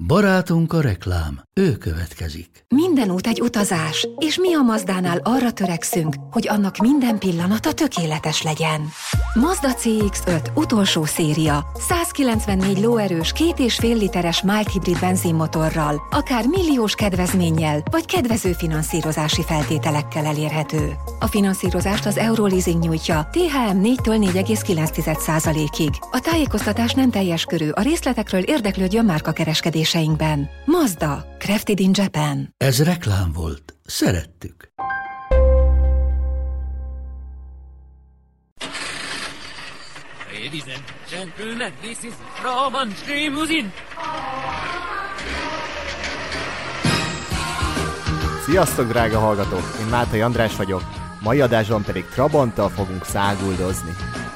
Barátunk a reklám, ő következik. Minden út egy utazás, és mi a Mazdánál arra törekszünk, hogy annak minden pillanata tökéletes legyen. Mazda CX-5 utolsó széria, 194 lóerős, 2,5 literes mild hibrid benzinmotorral, akár milliós kedvezménnyel, vagy kedvező finanszírozási feltételekkel elérhető. A finanszírozást az Euroleasing nyújtja, THM 4-től 4,9%-ig. A tájékoztatás nem teljes körű, a részletekről érdeklődjön márkakereskedéseinkben. Mazda, crafted in Japan. Ez reklám volt. Szerettük. Ladies and gentlemen, this is Roman Limousin. Sziasztok, drága hallgatók! Én Mátai András vagyok, mai adásban pedig Trabanttal fogunk száguldozni.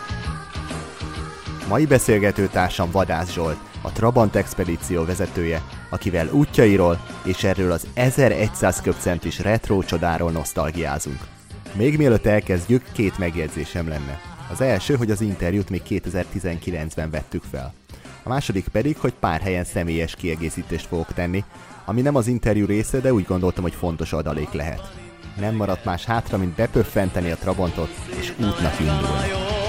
Mai beszélgetőtársam Vadász Zsolt, a Trabant expedíció vezetője, akivel útjairól és erről az 1100 köbcentis retro csodáról nosztalgiázunk. Még mielőtt elkezdjük, 2 megjegyzésem lenne. Az első, hogy az interjút még 2019-ben vettük fel. A második pedig, hogy pár helyen személyes kiegészítést fogok tenni, ami nem az interjú része, de úgy gondoltam, hogy fontos adalék lehet. Nem maradt más hátra, mint bepöffenteni a Trabantot, és útnak indulni.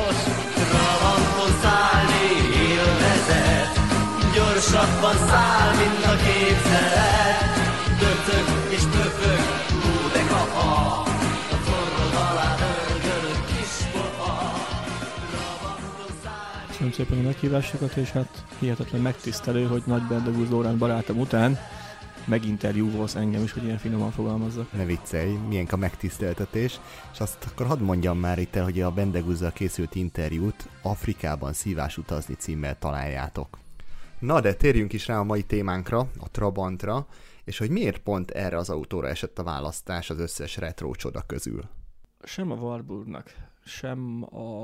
Gyorsabban száll, mint a képzelet. Döcög és pöfög, hú de kapa. A forrod alá dörgölök kis pofa. Köszönöm szépen a meghívásokat, és hát hihetetlen megtisztelő, hogy Nagy Bendegúz Lórán barátom után meginterjúvolsz engem is, hogy ilyen finoman fogalmazzak. Ne viccelj, milyen a megtiszteltetés. És azt akkor hadd mondjam már itt el, hogy a Bendegúzzal készült interjút Afrikában szívás utazni címmel találjátok. Na, de térjünk is rá a mai témánkra, a Trabantra, és hogy miért pont erre az autóra esett a választás az összes retro csoda közül. Sem a Warburgnak, sem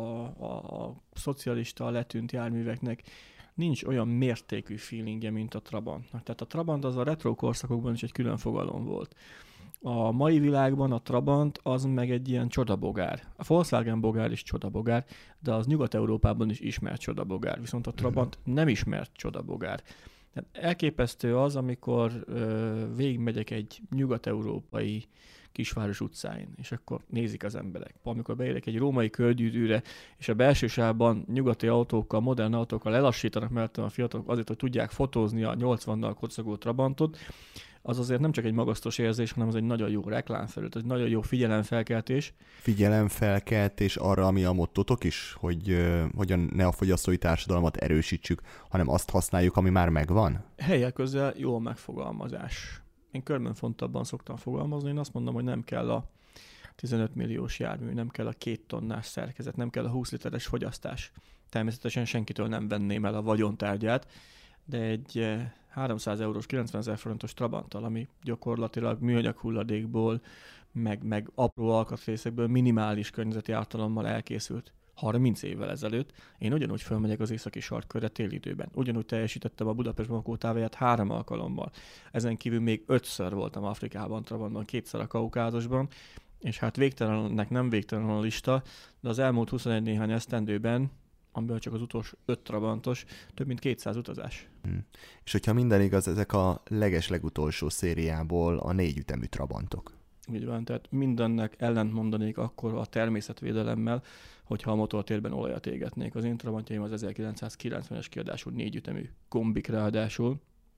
a szocialista letűnt járműveknek nincs olyan mértékű feelingje, mint a Trabantnak. Tehát a Trabant az a retro korszakokban is egy külön fogalom volt. A mai világban a Trabant az meg egy ilyen csodabogár. A Volkswagen bogár is csodabogár, de az Nyugat-Európában is ismert csodabogár. Viszont a Trabant nem ismert csodabogár. Tehát elképesztő az, amikor végigmegyek egy nyugat-európai kisváros utcáin, és akkor nézik az emberek. Amikor beérek egy római körgyűrűre, és a belső sávban nyugati autókkal, modern autókkal lelassítanak mellettem a fiatalok azért, hogy tudják fotózni a 80-nal kocogó Trabantot, az azért nem csak egy magasztos érzés, hanem az egy nagyon jó reklámfelület, egy nagyon jó figyelemfelkeltés. Figyelemfelkeltés arra, ami a mottotok is, hogy hogyan ne a fogyasztói társadalmat erősítsük, hanem azt használjuk, ami már megvan? Helyek közel jó megfogalmazás. Én körbenfontabban szoktam fogalmazni, én azt mondom, hogy nem kell a 15 milliós jármű, nem kell a 2 tonnás szerkezet, nem kell a 20 literes fogyasztás. Természetesen senkitől nem venném el a vagyontárgyát, de egy 300 eurós, 90 000 forintos Trabanttal, ami gyakorlatilag műanyag hulladékból, meg apró alkatrészekből minimális környezeti ártalommal elkészült 30 évvel ezelőtt, én ugyanúgy fölmegyek az északi sarkkörre téli időben. Ugyanúgy teljesítettem a Budapest-Bamako távolját 3 alkalommal. Ezen kívül még 5-ször voltam Afrikában, Trabantban, 2-szer a Kaukázusban, és hát végtelennek nem végtelen a lista, de az elmúlt 21 néhány esztendőben, amiből csak az utolsó 5 Trabantos, több mint 200 utazás. És hogyha minden igaz, ezek a legutolsó szériából a 4 ütemű Trabantok. Így van, tehát mindennek ellent mondanék akkor a természetvédelemmel, hogyha a motortérben olajat égetnék. Az én Trabantjaim az 1990-es kiadású 4 ütemű kombik ráadásul,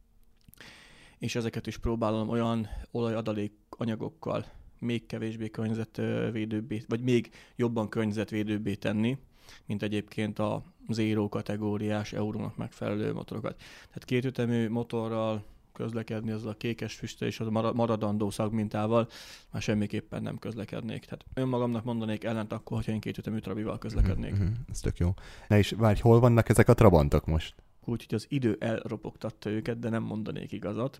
és ezeket is próbálom olyan olajadalék anyagokkal még kevésbé környezetvédőbbé, vagy még jobban környezetvédőbbé tenni, mint egyébként a zéró kategóriás eurónak megfelelő motorokat. Tehát 2 ütemű motorral közlekedni, azzal a kékes füsttel és a maradandó szagmintával már semmiképpen nem közlekednék. Tehát önmagamnak mondanék ellent akkor, hogyha én 2 ütemű Trabival közlekednék. Ez tök jó. Na és várj, hol vannak ezek a Trabantok most? Úgyhogy az idő elropogtatta őket, de nem mondanék igazat.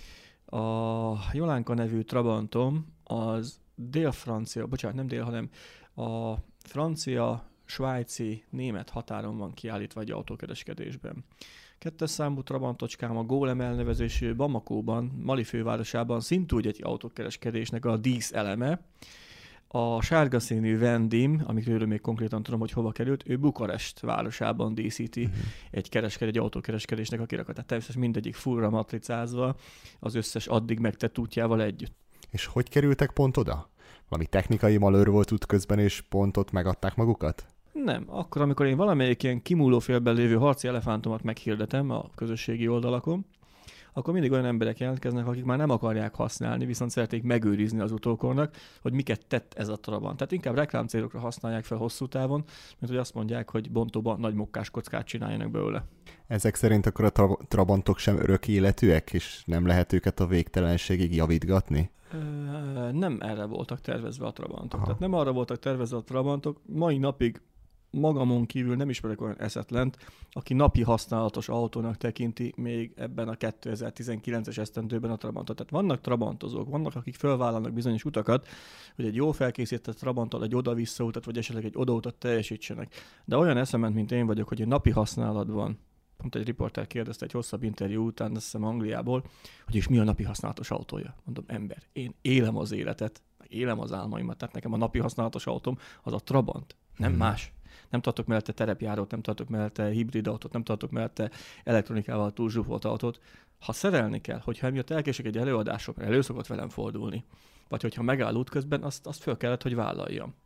A Jolánka nevű Trabantom az dél-francia, bocsánat, nem dél, hanem a francia, svájci, német határon van kiállítva egy autókereskedésben. 2. számú Trabantocskám a Gólem elnevezésű Bamakóban, Mali fővárosában szintúgy egy autókereskedésnek a díszeleme. A sárga színű Vendim, amikről még konkrétan tudom, hogy hova került, ő Bukarest városában díszíti egy autókereskedésnek a kirakatát. Természetesen mindegyik fullra matricázva, az összes addig megtett útjával együtt. És hogy kerültek pont oda? Valami technikai malőr volt útközben, és pontot megadták magukat? Nem. Akkor, amikor én valamelyik ilyen kimúló félben lévő harci elefántomat meghirdetem a közösségi oldalakon, akkor mindig olyan emberek jelentkeznek, akik már nem akarják használni, viszont szeretnék megőrizni az utókornak, hogy miket tett ez a Trabant. Tehát inkább reklámcélokra használják fel hosszú távon, mint hogy azt mondják, hogy bontóban nagy mokkás kockát csináljanak belőle. Ezek szerint akkor a Trabantok sem örök életűek, és nem lehet őket a végtelenségig javítgatni? Nem erre voltak tervezve a Trabantok. Tehát nem arra voltak tervezve a Trabantok. Mai napig magamon kívül nem ismerek olyan eszetlent, aki napi használatos autónak tekinti még ebben a 2019-es esztendőben a Trabantot. Tehát vannak trabantozók, vannak, akik felvállalnak bizonyos utakat, hogy egy jó felkészített Trabanttal egy oda-vissza utat, vagy esetleg egy odautat teljesítsenek. De olyan eszement, mint én vagyok, hogy egy napi használatban, pont egy riporter kérdezte egy hosszabb interjú után, azt hiszem Angliából, hogy és mi a napi használatos autója. Mondom, ember, én élem az életet, élem az álmaimat, tehát nekem a napi használatos autóm az a Trabant, nem más. Nem tartok mellette terepjárót, nem tartok mellette hibrid autót, nem tartok mellette elektronikával túlzsúfolt autót. Ha szerelni kell, hogyha emiatt elkések egy előadásra, elő szokott velem fordulni, vagy hogyha megáll útközben, azt föl kellett, hogy vállaljam.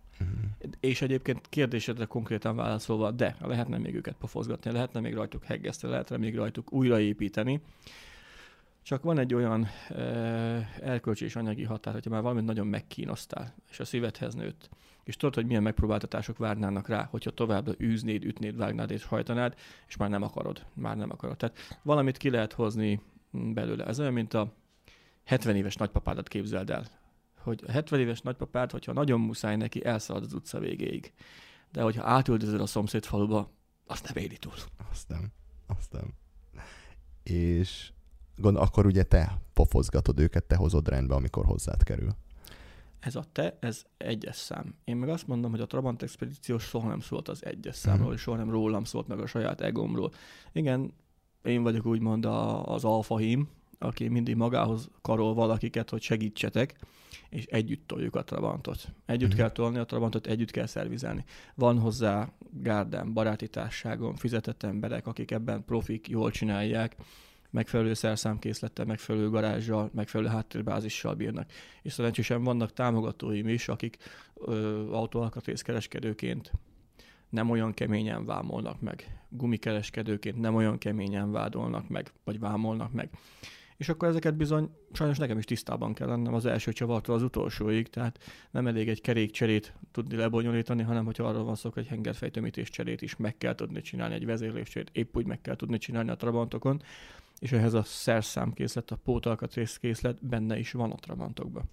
És egyébként kérdésedre konkrétan válaszolva, de lehetne még őket pofozgatni, lehetne még rajtuk heggeszteni, lehetne még rajtuk újraépíteni. Csak van egy olyan erkölcsi és anyagi határ, hogyha már valamit nagyon megkínoztál, és a szívedhez nőtt, és tudod, hogy milyen megpróbáltatások várnának rá, hogyha továbbra űznéd, ütnéd, vágnád és hajtanád, és már nem akarod. Tehát valamit ki lehet hozni belőle. Ez olyan, mint a 70 éves nagypapádat képzeld el. Hogy a 70 éves nagypapád, hogyha nagyon muszáj neki, elszalad az utca végéig. De hogyha átüldözöl a szomszéd faluba, azt nem éri túl. Azt nem. És akkor ugye te pofozgatod őket, te hozod rendbe, amikor hozzád kerül. Ez a te, ez egyes szám. Én meg azt mondom, hogy a Trabant expedíció soha nem szólt az egyes számról, és soha nem rólam szólt meg a saját egómról. Igen, én vagyok úgymond az alfahím, aki mindig magához karol valakiket, hogy segítsetek, és együtt toljuk a Trabantot. Együtt kell tolni a Trabantot, együtt kell szervizelni. Van hozzá gárdám, baráti társágom, fizetett emberek, akik ebben profik, jól csinálják, megfelelő szerszámkészlettel, megfelelő garázsal, megfelelő háttérbázissal bírnak. És szerencsésen vannak támogatóim is, akik autóalkatrészkereskedőként nem olyan keményen vámolnak meg. Gumikereskedőként nem olyan keményen vádolnak meg, vagy vámolnak meg. És akkor ezeket bizony sajnos nekem is tisztában kell lennem az első csavartól az utolsóig, tehát nem elég egy kerékcserét tudni lebonyolítani, hanem hogyha arról van szó, hogy egy hengerfejtömítés cserét is meg kell tudni csinálni, egy vezérléscserét épp úgy meg kell tudni csinálni a Trabantokon, és ehhez a szerszámkészlet, a pótalkatrészkészlet benne is van a Trabantokban.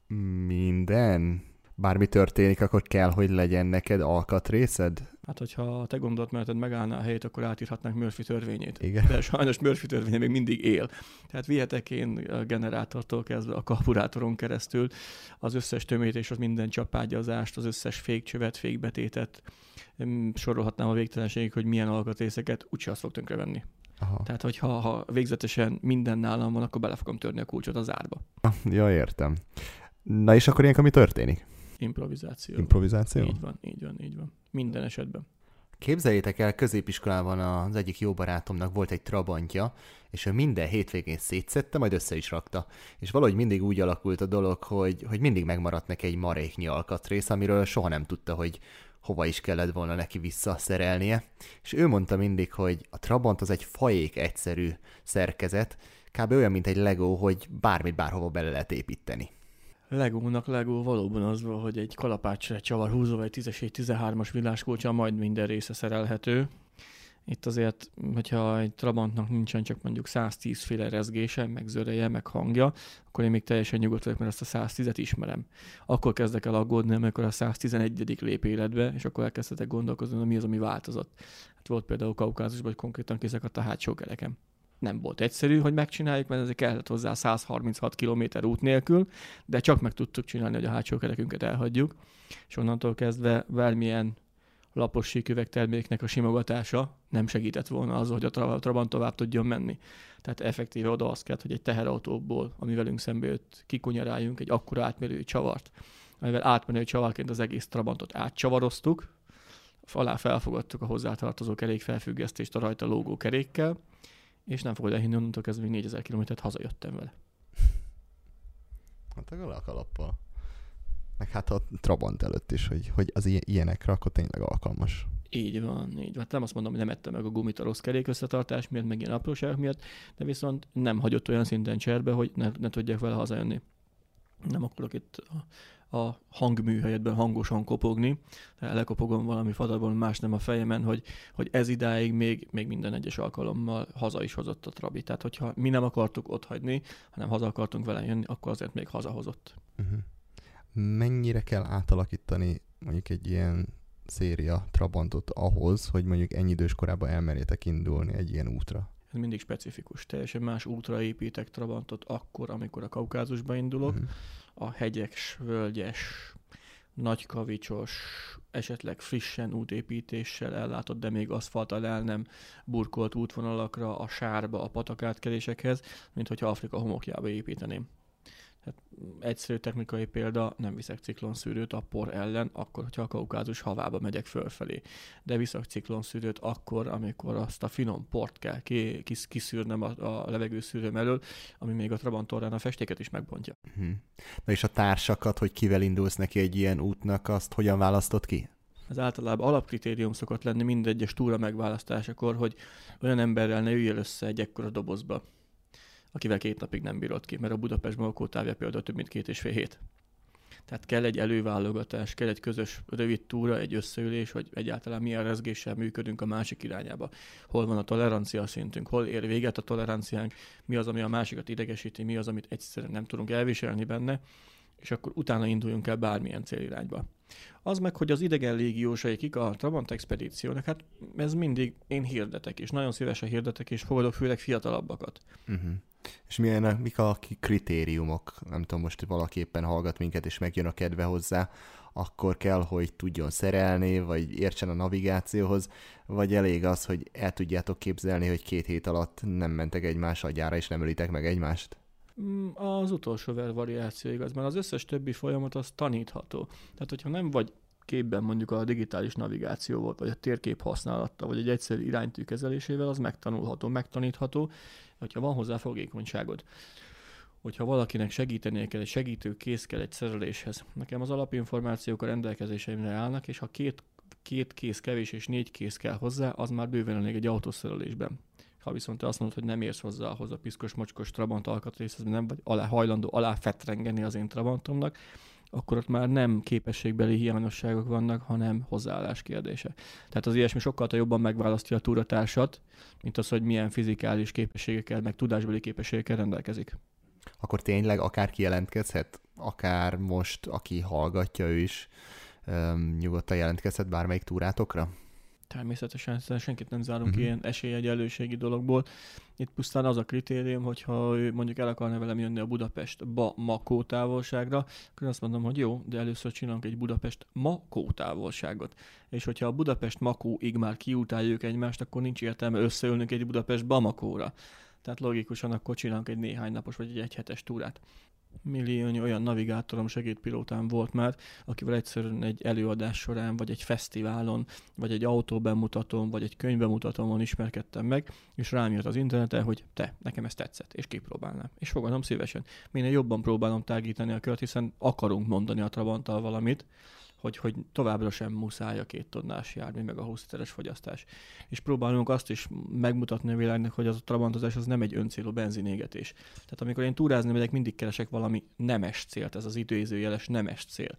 Minden? Bármi történik, akkor kell, hogy legyen neked alkatrészed? Hát, hogyha a te gondolatmeneted megállná a helyét, akkor átírhatnánk Murphy törvényét. Igen. De sajnos Murphy törvénye még mindig él. Tehát vihetek én a generátortól kezdve a karburátoron keresztül az összes tömítés, az minden csapágyazást, az összes fékcsövet, fékbetétet, sorolhatnám a végtelenségig, hogy milyen alkatrészeket, úgyse azt fog tönkrevenni. Aha. Tehát, hogyha végzetesen minden nálam van, akkor bele fogom törni a kulcsot az árba. Ja, értem. Na és akkor ilyenkor mi történik? Improvizáció. Improvizáció? Így van. Minden esetben. Képzeljétek el, középiskolában az egyik jó barátomnak volt egy Trabantja, és ő minden hétvégén szétszedte, majd össze is rakta. És valahogy mindig úgy alakult a dolog, hogy mindig megmaradt neki egy maréknyi alkatrész, amiről soha nem tudta, hogy hova is kellett volna neki visszaszerelnie. És ő mondta mindig, hogy a Trabant az egy faék egyszerű szerkezet, kb. Olyan, mint egy Lego, hogy bármit bárhova bele lehet építeni. Legónak Legó valóban az van, hogy egy kalapácsra egy csavarhúzó, vagy 10-es, 13-as villáskulcsa majd minden része szerelhető. Itt azért, hogyha egy Trabantnak nincsen csak mondjuk 110 féle rezgése, meg zöreje, meg hangja, akkor én még teljesen nyugodt vagyok, mert azt a 110-et ismerem. Akkor kezdek el aggódni, amikor a 111. lép életbe, és akkor elkezdhetek gondolkozni, hogy mi az, ami változott. Hát volt például Kaukázusban, hogy konkrétan kiszakadt a hátsó kerekem. Nem volt egyszerű, hogy megcsináljuk, mert ezért kellett hozzá 136 km út nélkül, de csak meg tudtuk csinálni, hogy a hátsó kerekünket elhagyjuk, és onnantól kezdve bármilyen lapos síküvegterméknek a simogatása nem segített volna azzal, hogy a Trabant tovább tudjon menni. Tehát effektíve oda az kellett, hogy egy teherautóból, ami velünk szembe jött, kikunyaráljunk egy akkora átmérőjű csavart, amivel átmenő csavarként az egész Trabantot átcsavaroztuk, alá felfogadtuk a hozzátartozó kerékfelfüggesztést a rajta lógó kerékkel, és nem fogod elhinni, onnantól kezdve 4000 kilométert hazajöttem vele. Hát a kalappal. Meg hát a Trabant előtt is, hogy az ilyenekre akkor tényleg alkalmas. Így van. Hát nem azt mondom, hogy nem ettem meg a gumit a rossz kerékösszetartás miatt, meg ilyen apróságok miatt, de viszont nem hagyott olyan szinten cserbe, hogy ne tudjak vele hazajönni. Nem akarok itt a hangműhelyetben hangosan kopogni, lekopogom valami fadarban, más nem a fejemen, hogy ez idáig még minden egyes alkalommal haza is hozott a Trabi. Tehát, hogyha mi nem akartuk ott hagyni, hanem haza akartunk vele jönni, akkor azért még hazahozott. Uh-huh. Mennyire kell átalakítani mondjuk egy ilyen széria Trabantot ahhoz, hogy mondjuk ennyi idős korában elmerjétek indulni egy ilyen útra? Ez mindig specifikus. Teljesen más útra építek Trabantot akkor, amikor a Kaukázusba indulok. Uh-huh. A hegyes, völgyes, nagykavicsos, esetleg frissen útépítéssel ellátott, de még aszfalttal el nem burkolt útvonalakra, a sárba, a patakátkelésekhez, mint hogyha Afrika homokjába építeném. Tehát egyszerű technikai példa, nem viszek ciklonszűrőt a por ellen, akkor, hogyha a Kaukázus havába megyek fölfelé. De viszek ciklonszűrőt akkor, amikor azt a finom port kell kiszűrnem a levegőszűrőm elől, ami még a Trabant-torrán a festéket is megbontja. Na és a társakat, hogy kivel indulsz neki egy ilyen útnak, azt hogyan választod ki? Ez általában alapkritérium szokott lenni mindegyes túra megválasztásakor, hogy olyan emberrel ne üljél össze egy ekkora dobozba, akivel 2 napig nem bírod ki, mert a Budapest-Makó távja például több mint 2,5 hét. Tehát kell egy előválogatás, kell egy közös rövid túra, egy összeülés, hogy egyáltalán milyen rezgéssel működünk a másik irányába. Hol van a tolerancia szintünk, hol ér véget a toleranciánk, mi az, ami a másikat idegesíti, mi az, amit egyszerűen nem tudunk elviselni benne, és akkor utána induljunk el bármilyen célirányba. Az meg, hogy az idegen légiósaikig a Trabant expedíciónak, hát ez mindig én hirdetek, és nagyon szívesen hirdetek, és fogadok főleg fiatalabbakat. Uh-huh. És mik a kritériumok? Nem tudom, most valaki éppen hallgat minket, és megjön a kedve hozzá, akkor kell, hogy tudjon szerelni, vagy értsen a navigációhoz, vagy elég az, hogy el tudjátok képzelni, hogy 2 hét alatt nem mentek egymás agyára, és nem ölitek meg egymást? Az utolsó variáció igaz, mert az összes többi folyamat az tanítható. Tehát, hogyha nem vagy képben mondjuk a digitális navigációval, vagy a térkép használattal, vagy egy egyszerű iránytű kezelésével, az megtanulható, megtanítható, hogyha van hozzá fogékonyságod. Hogyha valakinek segítenie kell, egy segítő kész kell egy szereléshez. Nekem az alapinformációk a rendelkezéseimre állnak, és ha két kész kevés és 4 kész kell hozzá, az már bőven elég egy autószerelésben. Ha viszont te azt mondod, hogy nem érsz hozzá ahhoz a piszkos-mocskos Trabant alkatrészhez, nem vagy hajlandó alá fetrengeni az én Trabantomnak, akkor ott már nem képességbeli hiányosságok vannak, hanem hozzáállás kérdése. Tehát az ilyesmi sokkal jobban megválasztja a túratársat, mint az, hogy milyen fizikális képességekkel, meg tudásbeli képességekkel rendelkezik. Akkor tényleg akár kijelentkezhet, akár most, aki hallgatja, ő is nyugodtan jelentkezhet bármelyik túrátokra? Természetesen senkit nem zárunk ilyen esélyegyenlőségi dologból. Itt pusztán az a kritérium, hogyha ő mondjuk el akarna velem jönni a Budapest-Makó távolságra, akkor azt mondom, hogy jó, de először csinálunk egy Budapest-Makó távolságot. És hogyha a Budapest-Makóig már kiutáljuk egymást, akkor nincs értelme összeülnünk egy Budapest-Bamakóra. Tehát logikusan akkor csinálunk egy néhány napos vagy egy hetes túrát. Milliónyi olyan navigátorom, segédpilótám volt már, akivel egyszerűen egy előadás során, vagy egy fesztiválon, vagy egy autóbemutatón, vagy egy könyvbemutatón ismerkedtem meg, és rám jött az interneten, hogy nekem ez tetszett, és kipróbálnám. És fogadom szívesen. Minél jobban próbálom tágítani a kört, hiszen akarunk mondani a Trabanttal valamit, hogy továbbra sem muszáj a 2 tonnás jármű, meg a 20 literes fogyasztás. És próbálunk azt is megmutatni a világnak, hogy az a trabantozás az nem egy öncélú benzinégetés. Tehát amikor én túrázni megyek, mindig keresek valami nemes célt, ez az idézőjeles nemes cél.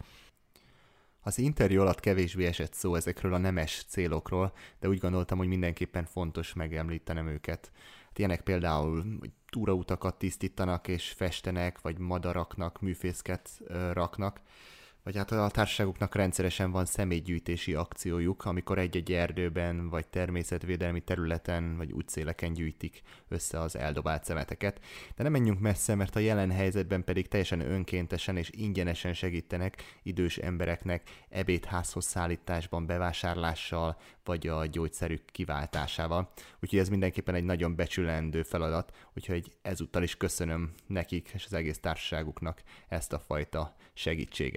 Az interjú alatt kevésbé esett szó ezekről a nemes célokról, de úgy gondoltam, hogy mindenképpen fontos megemlítenem őket. Hát ilyenek például, hogy túrautakat tisztítanak és festenek, vagy madaraknak műfészket raknak, vagy hát a társaságoknak rendszeresen van személygyűjtési akciójuk, amikor egy-egy erdőben, vagy természetvédelmi területen, vagy útszéleken gyűjtik össze az eldobált szemeteket. De nem menjünk messze, mert a jelen helyzetben pedig teljesen önkéntesen és ingyenesen segítenek idős embereknek ebédházhoz szállításban, bevásárlással, vagy a gyógyszerük kiváltásával. Úgyhogy ez mindenképpen egy nagyon becsülendő feladat, úgyhogy ezúttal is köszönöm nekik és az egész társaságuknak ezt a fajta segítséget.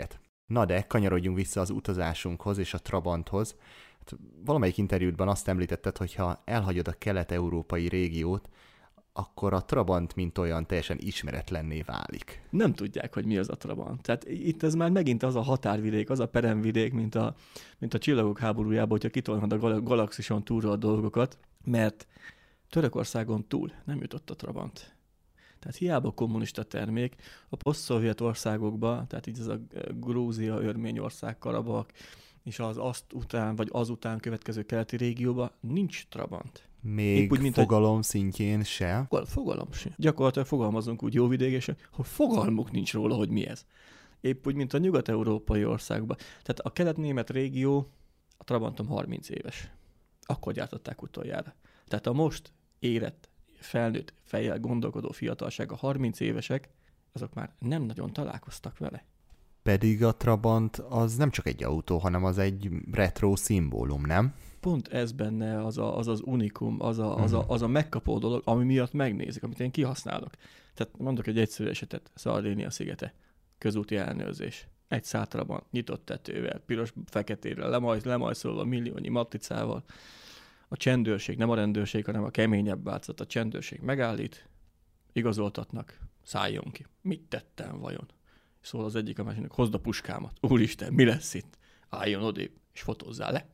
Na de kanyarodjunk vissza az utazásunkhoz és a Trabanthoz. Hát, valamelyik interjútban azt említetted, hogy ha elhagyod a kelet-európai régiót, akkor a Trabant mint olyan teljesen ismeretlenné válik. Nem tudják, hogy mi az a Trabant. Tehát itt ez már megint az a határvidék, az a peremvidék, mint a Csillagok háborújában, hogyha kitolnod a galaxison túlra a dolgokat, mert Törökországon túl nem jutott a Trabant. Tehát hiába kommunista termék, a poszt-szovjet országokban, tehát így ez a Grúzia, Örményország, Karabak, és az azt után, vagy azután következő keleti régióban nincs Trabant. Még úgy, fogalom szintjén se? Fogalom se. Gyakorlatilag fogalmazunk úgy jóvidégesen, hogy fogalmuk nincs róla, hogy mi ez. Épp úgy, mint a nyugat-európai országban. Tehát a kelet-német régió, a Trabantom 30 éves. Akkor gyártották utoljára. Tehát a most érett, felnőtt, fejjel gondolkodó fiatalság, a 30 évesek, azok már nem nagyon találkoztak vele. Pedig a Trabant az nem csak egy autó, hanem az egy retro szimbólum, nem? Pont ez benne az unikum, az a megkapó dolog, ami miatt megnézik, amit én kihasználok. Tehát mondok egy egyszerű esetet, Szardénia szigete, közúti ellenőrzés. Egy szál Trabant, nyitott tetővel, piros-feketére, lemajszolva milliónyi matricával. A csendőrség, nem a rendőrség, hanem a keményebb változat, a csendőrség megállít, igazoltatnak, szálljon ki. Mit tettem vajon? Szól az egyik a másiknak, hozd a puskámat. Úristen, mi lesz itt? Álljon odébb, és fotózzál le.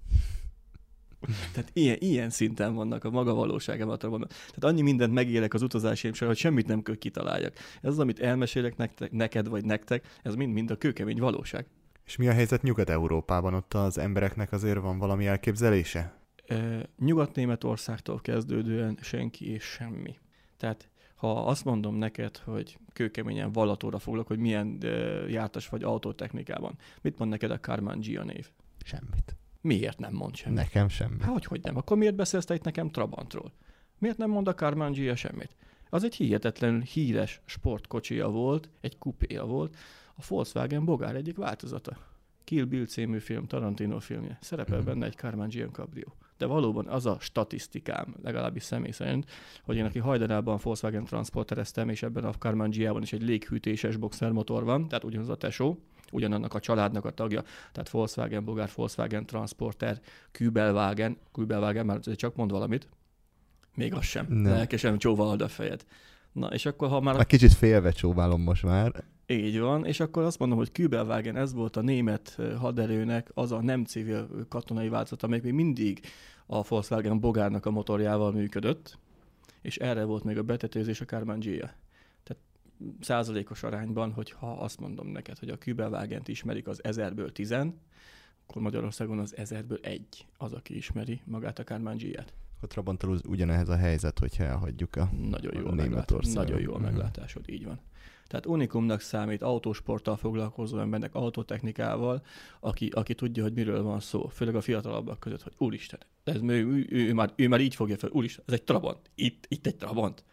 Tehát ilyen szinten vannak a maga valóságában. Tehát annyi mindent megélek az utazásaim során, hogy semmit nem kell kitaláljak. Ez az, amit elmesélek neked vagy nektek, ez mind a kőkemény valóság. És mi a helyzet Nyugat-Európában? Ott az embereknek azért van valami elképzelése? Nyugat-Németországtól kezdődően senki és semmi. Tehát ha azt mondom neked, hogy kőkeményen vallatóra foglak, hogy milyen jártas vagy autótechnikában, mit mond neked a Karmann Ghia név? Semmit. Miért nem mond semmit? Nekem semmi. Hogy nem? Akkor miért beszélsz te itt nekem Trabantról? Miért nem mond a Karmann Ghia semmit? Az egy hihetetlenül híres sportkocsija volt, egy kupéja volt, a Volkswagen Bogár egyik változata. Kill Bill című film, Tarantino filmje. Szerepel benne egy Karmann Ghia Cabrio. De valóban az a statisztikám, legalábbis személy szerint, hogy én, aki hajdanában Volkswagen transportereztem, és ebben a Karmann Ghiában is egy léghűtéses boxermotor van, tehát ugyanaz a tesó, ugyanannak a családnak a tagja, tehát Volkswagen Bogár, Volkswagen Transporter, Kübelwagen, már csak mond valamit, még az sem, lelkesen csóvald a fejed. Na, és akkor ha már... Kicsit félve csóválom most már. Így van, és akkor azt mondom, hogy Kübelwagen, ez volt a német haderőnek az a nem civil katonai változat, amelyik még mindig a Volkswagen Bogárnak a motorjával működött, és erre volt még a betetőzés a Karmann Ghia. Tehát százalékos arányban, hogyha azt mondom neked, hogy a Kübelwagent ismerik az 1000-ből 10, akkor Magyarországon az 1000-ből 1 az, aki ismeri magát a Karmann Ghiát. A Trabanttal ugyanehhez a helyzet, hogyha elhagyjuk a Németországot. Nagyon jó a meglátásod, így van. Tehát unikumnak számít autósporttal foglalkozó embernek, autotechnikával, aki tudja, hogy miről van szó, főleg a fiatalabbak között, hogy úristen, ő már így fogja fel, úristen, ez egy Trabant, itt egy Trabant.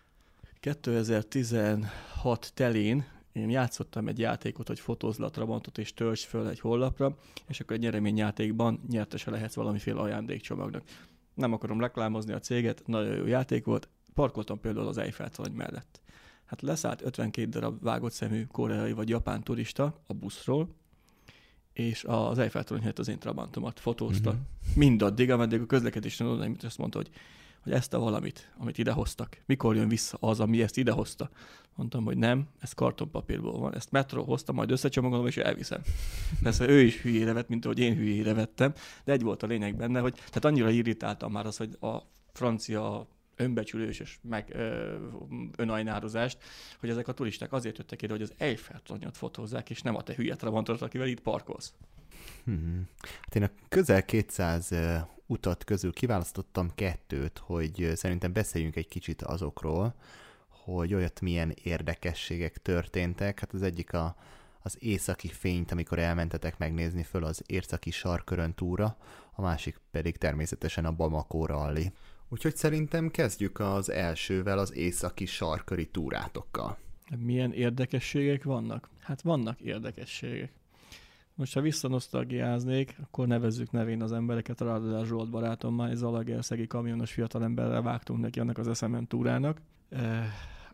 2016 telén én játszottam egy játékot, hogy fotózz le a Trabantot és töltsd föl egy honlapra, és akkor egy nyereményjátékban nyertese lehetsz valamiféle ajándékcsomagnak. Nem akarom reklámozni a céget, nagyon jó játék volt, parkoltam például az Eiffel-torony mellett. Hát leszállt 52 darab vágott szemű koreai vagy japán turista a buszról, és az Eiffel-torony helyett az én Trabantomat fotózta. Mindaddig, ameddig a közlekedésen oda, azt mondta, hogy ezt a valamit, amit idehoztak, mikor jön vissza az, ami ezt idehozta. Mondtam, hogy nem, ez kartonpapírból van, ezt metró hozta, majd összecsomagolom, és elviszem. Persze ő is hülyére vett, mint ahogy én hülyére vettem, de egy volt a lényeg benne, hogy tehát annyira irritáltam már az, hogy a francia önbecsülős és önajnározást, hogy ezek a turisták azért jöttek ide, hogy az Eiffel-tornyot fotózzák, és nem a te hülye Trabantot, akivel itt parkolsz. Hát én a közel 200 utat közül kiválasztottam 2, hogy szerintem beszéljünk egy kicsit azokról, hogy olyat milyen érdekességek történtek. Hát az egyik az északi fényt, amikor elmentetek megnézni föl az északi sarkörön túra, a másik pedig természetesen a Bamako rally. Úgyhogy szerintem kezdjük az elsővel, az északi sarköri túrátokkal. Milyen érdekességek vannak? Hát vannak érdekességek. Most, ha visszanosztalgiáznék, akkor nevezzük nevén az embereket. Radler Zsolt barátommal egy zalaegerszegi kamionos fiatalemberrel vágtunk neki annak az eszemen túrának.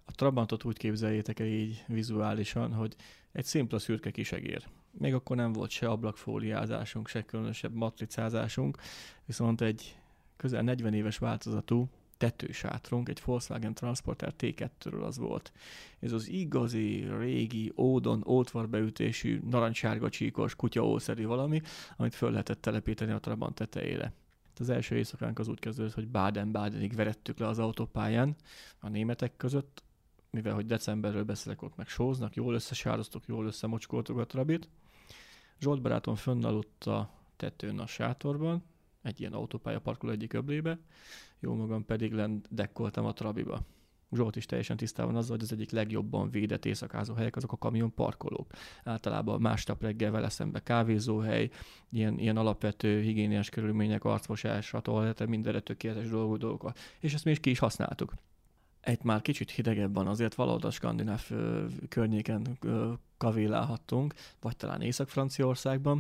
A Trabantot úgy képzeljétek el így vizuálisan, hogy egy szimpla szürke kisegér. Még akkor nem volt se ablakfóliázásunk, se különösebb matricázásunk, viszont egy közel 40 éves változatú tetősátrunk, egy Volkswagen Transporter T2-ről az volt. Ez az igazi, régi, ódon, ótvarbeütésű, narancssárga csíkos, kutyaószerű valami, amit föl lehetett telepíteni a Trabant tetejére. Az első éjszakánk az úgy kezdődött, hogy Baden-Badenig verettük le az autópályán a németek között, mivel hogy decemberről beszélek, ott meg sóznak, jól összesároztuk, jól összemocskoltuk a Trabit. Zsolt barátom fönn aludt a tetőn a sátorban, egy ilyen autópálya parkoló egyik öblébe, jó magam pedig lent dekkoltam a Trabiba. Zsolt is teljesen tisztában azzal, hogy az egyik legjobban védett éjszakázó helyek azok a kamion parkolók. Általában másnap reggel vele szembe kávézóhely, ilyen alapvető higiéniás körülmények, arcmosás, a toalete, mindenre tökéletes dolgokat. És ezt mi is ki is használtuk. Egy már kicsit hidegebb van, azért valahol a skandináv környéken kavélálhattunk, vagy talán Észak-Franciaországban,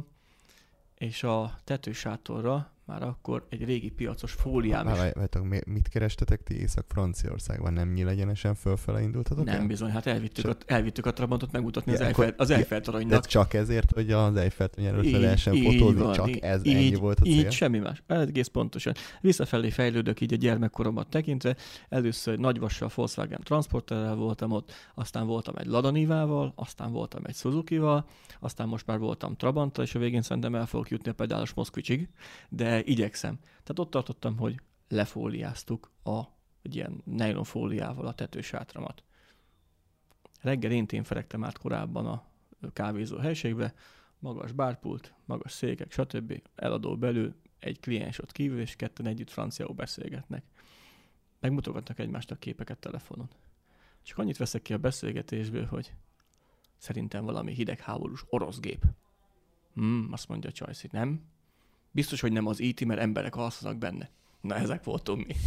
és a tetősátorra már akkor egy régi piacos fóliám is. Várjátok, mit kerestetek ti Észak-Franciaországban? Nem nyílegyenesen fölfele indultatok Nem el? bizony, hát elvittük a Trabantot megmutatni Ja, az Eiffel-toronynak. De csak ezért, hogy az Eiffel-torony előtt lehessen fotózni, van, csak ennyi volt a cél? Így, semmi más. Egész pontosan. Visszafelé fejlődök így a gyermekkoromat tekintve. Először Nagyvassal Volkswagen Transporterrel voltam ott, aztán voltam egy Lada Nivával, aztán voltam egy Suzukival, aztán most már voltam Trabanttal, és a végén szerintem el fogok jutni a pedálos Moszkvicsig, de igyekszem. Tehát ott tartottam, hogy lefóliáztuk egy ilyen nylonfóliával a tetősátramat. Reggel én feregtem át korábban a kávézó helységbe, magas bárpult, magas székek, stb. Eladó belül, egy kliens ott kívül, és ketten együtt franciául beszélgetnek. Megmutogatnak egymásnak képeket telefonon. Csak annyit veszek ki a beszélgetésből, hogy szerintem valami hidegháborús orosz gép. Azt mondja a Csajci, nem? Biztos, hogy nem az IT, mert emberek alszanak benne. Na, ezek voltunk mi.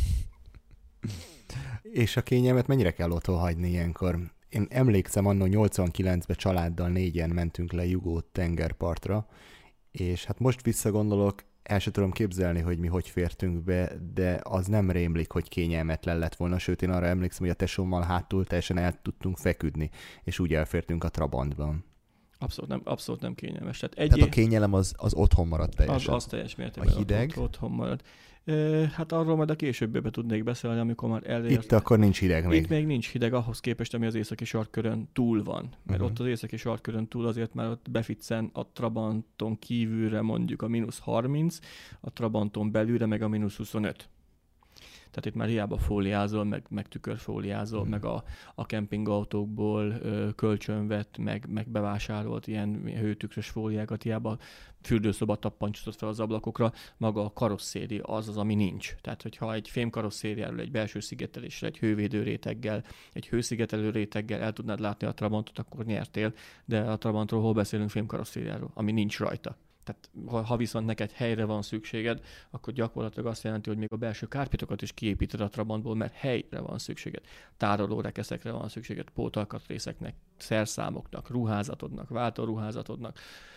És a kényelmet mennyire kell otthon hagyni ilyenkor? Én emlékszem, annó 89-ben családdal 4-en mentünk le Jugó tengerpartra, és hát most visszagondolok, el sem tudom képzelni, hogy mi hogy fértünk be, de az nem rémlik, hogy kényelmetlen lett volna, sőt én arra emlékszem, hogy a tesómmal hátul teljesen el tudtunk feküdni, és úgy elfértünk a Trabantban. Abszolút nem kényelmes. Tehát a kényelem az otthon maradt teljesen. Az teljes mértékben. A hideg? Otthon maradt. Hát arról majd a későbbibe tudnék beszélni, amikor már elért. Itt akkor nincs hideg még. Itt még nincs hideg ahhoz képest, ami az északi sarkkörön túl van. Mert ott az északi sarkkörön túl azért már ott befitszen a Trabanton kívülre mondjuk a -30, a Trabanton belülre meg a -25. Tehát itt már hiába fóliázol, meg tükörfóliázol, meg a kempingautókból kölcsönvett, meg bevásárolt ilyen hőtükrös fóliákat, hiába fürdőszoba tappancsot fel az ablakokra, maga a karosszéria az, ami nincs. Tehát, hogyha egy fémkarosszériáról, egy belső szigetelésre, egy hővédő réteggel, egy hőszigetelő réteggel el tudnád látni a Trabantot, akkor nyertél, de a Trabantról hol beszélünk fémkarosszériáról, ami nincs rajta. Tehát ha viszont neked helyre van szükséged, akkor gyakorlatilag azt jelenti, hogy még a belső kárpitokat is kiépíted a Trabantból, mert helyre van szükséged. Tárolórekeszekre van szükséged, pótalkatrészeknek, szerszámoknak, ruházatodnak, váltóruházatodnak,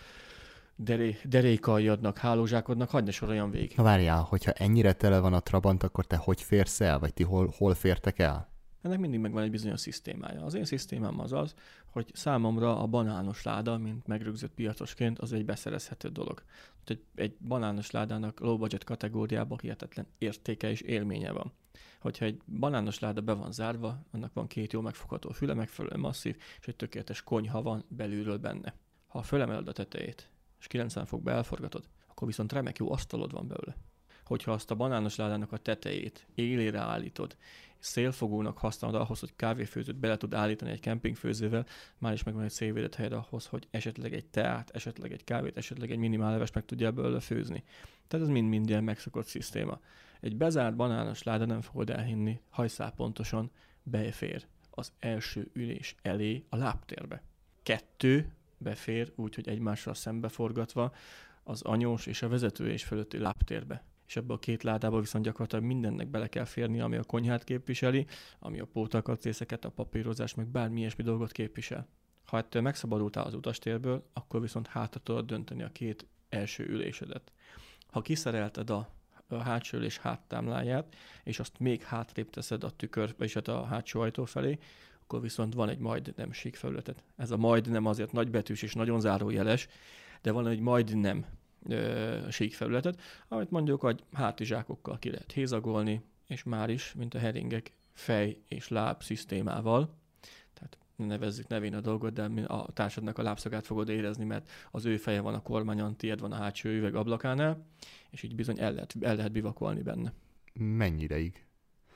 derékaljadnak, hálózsákodnak, hagyd ne soroljan végig. Na várjál, hogyha ennyire tele van a Trabant, akkor te hogy férsz el? Vagy ti hol fértek el? Ennek mindig megvan egy bizonyos szisztémája. Az én szisztémám az, hogy számomra a banános láda, mint megrögzött piacosként, az egy beszerezhető dolog. Egy banános ládának low budget kategóriában hihetetlen értéke és élménye van. Hogyha egy banános láda be van zárva, annak van 2 jó megfogható füle, megfelelően masszív, és egy tökéletes konyha van belülről benne. Ha fölemeled a tetejét, és 90 fokba elforgatod, akkor viszont remek jó asztalod van belőle. Hogyha azt a banános ládának a tetejét élére állítod, szélfogónak használod ahhoz, hogy kávéfőzőt bele tud állítani egy kempingfőzővel, már is megvan egy szélvédett helyed ahhoz, hogy esetleg egy teát, esetleg egy kávét, esetleg egy minimálleves meg tudja belőle főzni. Tehát ez mind ilyen megszokott szisztéma. Egy bezárt banános láda, nem fogod elhinni, hajszál pontosan befér az első ülés elé a lábtérbe. 2 befér, úgyhogy egymással szembeforgatva az anyós és a vezetőülés fölötti lábtérbe. És ebből a 2 ládába viszont gyakorlatilag mindennek bele kell férni, ami a konyhát képviseli, ami a pótalkatrészeket, a papírozás, meg bármi ilyesmi dolgot képvisel. Ha ettől megszabadultál az utastérből, akkor viszont hátra tudod dönteni a 2 első ülésedet. Ha kiszerelted a hátsó ülés háttámláját, és azt még hátrébb teszed a tükör, vagyis a hátsó ajtó felé, akkor viszont van egy majdnem síkfelületet. Ez a majdnem azért nagybetűs és nagyon zárójeles, de van egy majdnem síkfelületet, amit mondjuk a hátizsákokkal ki lehet hézagolni, és már is, mint a heringek, fej és láb szisztémával. Tehát nevezzük nevén a dolgot, de a társadnak a lábszagát fogod érezni, mert az ő feje van a kormányon, tiéd van a hátsó üveg ablakánál, és így bizony el lehet bivakolni benne. Mennyi ideig?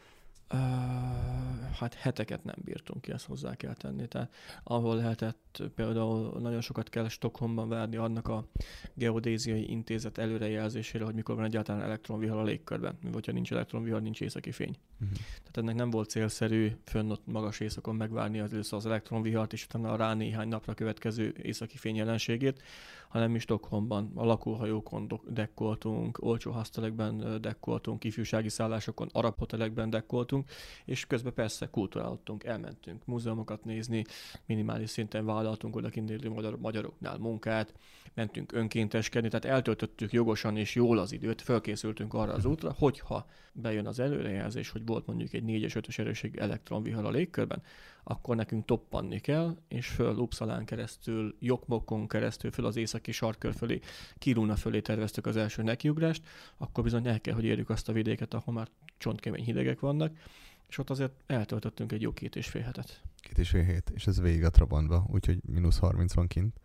Hát heteket nem bírtunk ki, ezt hozzá kell tenni. Tehát ahol lehetett, például nagyon sokat kell Stockholmban várni annak a geodéziai intézet előrejelzésére, hogy mikor van egyáltalán elektronvihar a légkörben. Vagy ha nincs elektronvihar, nincs északi fény. Tehát ennek nem volt célszerű fönn ott magas éjszakon megvárni először az elektronvihart, és utána rá néhány napra következő északi fény jelenségét, hanem mi Stockholmban a lakóhajókon dekkoltunk, olcsó hasztelekben dekkoltunk, ifjúsági szállásokon, arab hotelekben dekkoltunk, és közben persze kulturálottunk, elmentünk múzeumokat nézni, minimális szinten vállaltunk odakint élő magyaroknál munkát, mentünk önkénteskedni, tehát eltöltöttük jogosan és jól az időt, fölkészültünk arra az útra, hogyha bejön az előrejelzés, hogy volt mondjuk egy 4-es 5-ös erősségű elektronvihar a légkörben, akkor nekünk toppanni kell, és föl Uppsalán keresztül, Jokkmokkon keresztül, föl az északi sarkkör fölé, Kiruna fölé terveztük az első nekiugrást, akkor bizony el kell, hogy érjük azt a vidéket, ahol már csontkemény hidegek vannak, és ott azért eltöltöttünk egy jó 2,5 hetet. 2,5 hét, és ez végig a Trabantba, úgyhogy -30 van kint.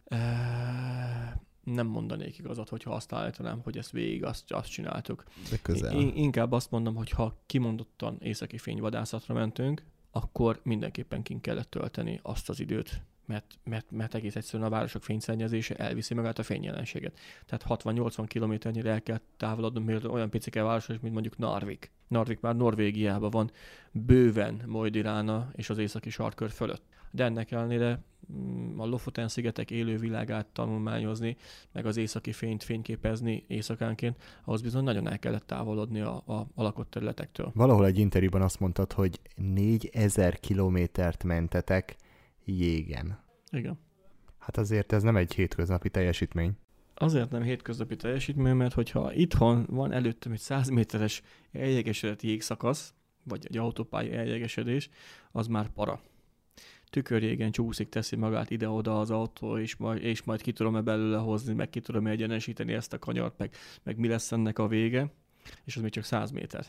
Nem mondanék igazat, hogyha azt állítanám, hogy ezt végig azt csináltuk. De közel. Inkább azt mondom, hogy ha kimondottan északi fényvadászatra mentünk, akkor mindenképpen kint kellett tölteni azt az időt, mert egész egyszerűen a városok fényszennyezése elviszi magát a fényjelenséget. Tehát 60-80 kilométernyire el kell távolodnunk, mert olyan picike város, mint mondjuk Narvik. Narvik már Norvégiában van, bőven Mo-i-Rana és az északi sarkkör fölött. De ennek ellenére a Lofoten-szigetek élő világát tanulmányozni, meg az északi fényt fényképezni éjszakánként, ahhoz bizony nagyon el kellett távolodni a lakott területektől. Valahol egy interjúban azt mondtad, hogy 4000 kilométert mentetek jégen. Igen. Hát azért ez nem egy hétköznapi teljesítmény. Azért nem hétköznapi teljesítmény, mert hogyha itthon van előttem egy 100 méteres eljegesedett jégszakasz, vagy egy autópálya eljegesedés, az már para. Tükörjégen csúszik, teszi magát ide-oda az autó, és majd ki tudom-e belőle hozni, meg ki tudom-e egyenesíteni ezt a kanyart, meg mi lesz ennek a vége, és az még csak 100 méter.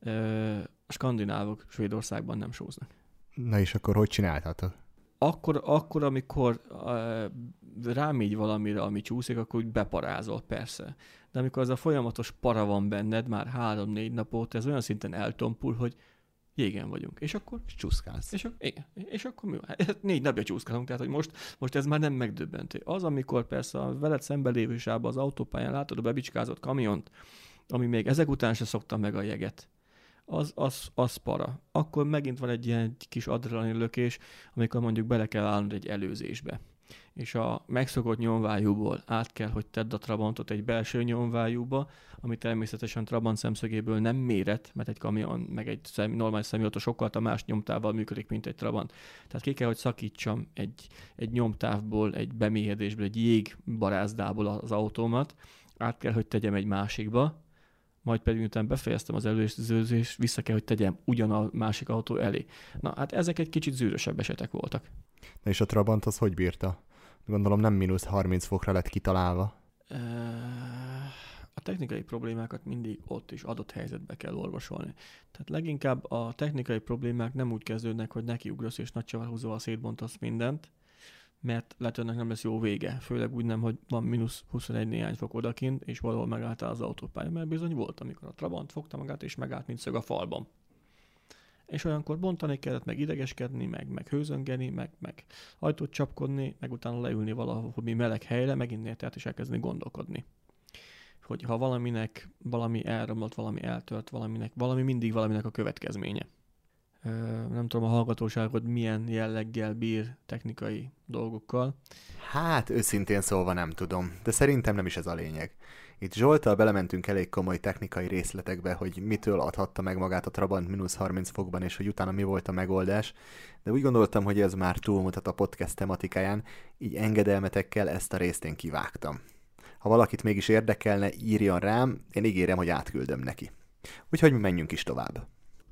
A skandinávok Svédországban nem sóznak. Na és akkor hogy csináltatok? Akkor amikor rámegy valamire, ami csúszik, akkor úgy beparázol, persze. De amikor az a folyamatos para van benned, már 3-4 nap óta, ez olyan szinten eltompul, hogy jégen vagyunk. És akkor csúszkálsz. És akkor mi van? 4 napja csúszkálunk, tehát hogy most ez már nem megdöbbentő. Az, amikor persze a veled szembe lévő sávban az autópályán látod a bebicskázott kamiont, ami még ezek után se szokta meg a jeget, az para. Akkor megint van egy ilyen kis adrenalin lökés, amikor mondjuk bele kell állnod egy előzésbe. És a megszokott nyomvájúból át kell, hogy tedd a Trabantot egy belső nyomvájúba, ami természetesen Trabant szemszögéből nem méret, mert egy kamion, meg egy normális személyautó sokkal más nyomtávval működik, mint egy Trabant. Tehát ki kell, hogy szakítsam egy nyomtávból, egy bemélyedésből, egy jégbarázdából az autómat, át kell, hogy tegyem egy másikba, majd pedig miután befejeztem az előzést, vissza kell, hogy tegyem ugyan a másik autó elé. Na, hát ezek egy kicsit zűrösebb esetek voltak. Na és a Trabant az hogy bírta? Gondolom nem -30 fokra lett kitalálva. A technikai problémákat mindig ott is adott helyzetbe kell orvosolni. Tehát leginkább a technikai problémák nem úgy kezdődnek, hogy nekiugrasz és nagy csavarhúzóval szétbontasz mindent, mert lehet, ennek nem lesz jó vége. Főleg úgy nem, hogy van -21 néhány fok odakint, és valahol megálltál az autópálya, mert bizony volt, amikor a Trabant fogta magát, és megállt, mint szög a falban. És olyankor bontani kellett, meg idegeskedni, meg hőzöngeni, meg ajtót csapkodni, meg utána leülni valami meleg helyre, megint tehát is elkezdeni gondolkodni. Hogy ha valami elromlott, valami eltört, valami mindig valaminek a következménye. Nem tudom, a hallgatóságod milyen jelleggel bír technikai dolgokkal. Hát őszintén szólva nem tudom, de szerintem nem is ez a lényeg. Itt Zsolttal belementünk elég komoly technikai részletekbe, hogy mitől adhatta meg magát a Trabant -30 fokban, és hogy utána mi volt a megoldás, de úgy gondoltam, hogy ez már túlmutat a podcast tematikáján, így engedelmetekkel ezt a részt én kivágtam. Ha valakit mégis érdekelne, írjon rám, én ígérem, hogy átküldöm neki. Úgyhogy mi menjünk is tovább.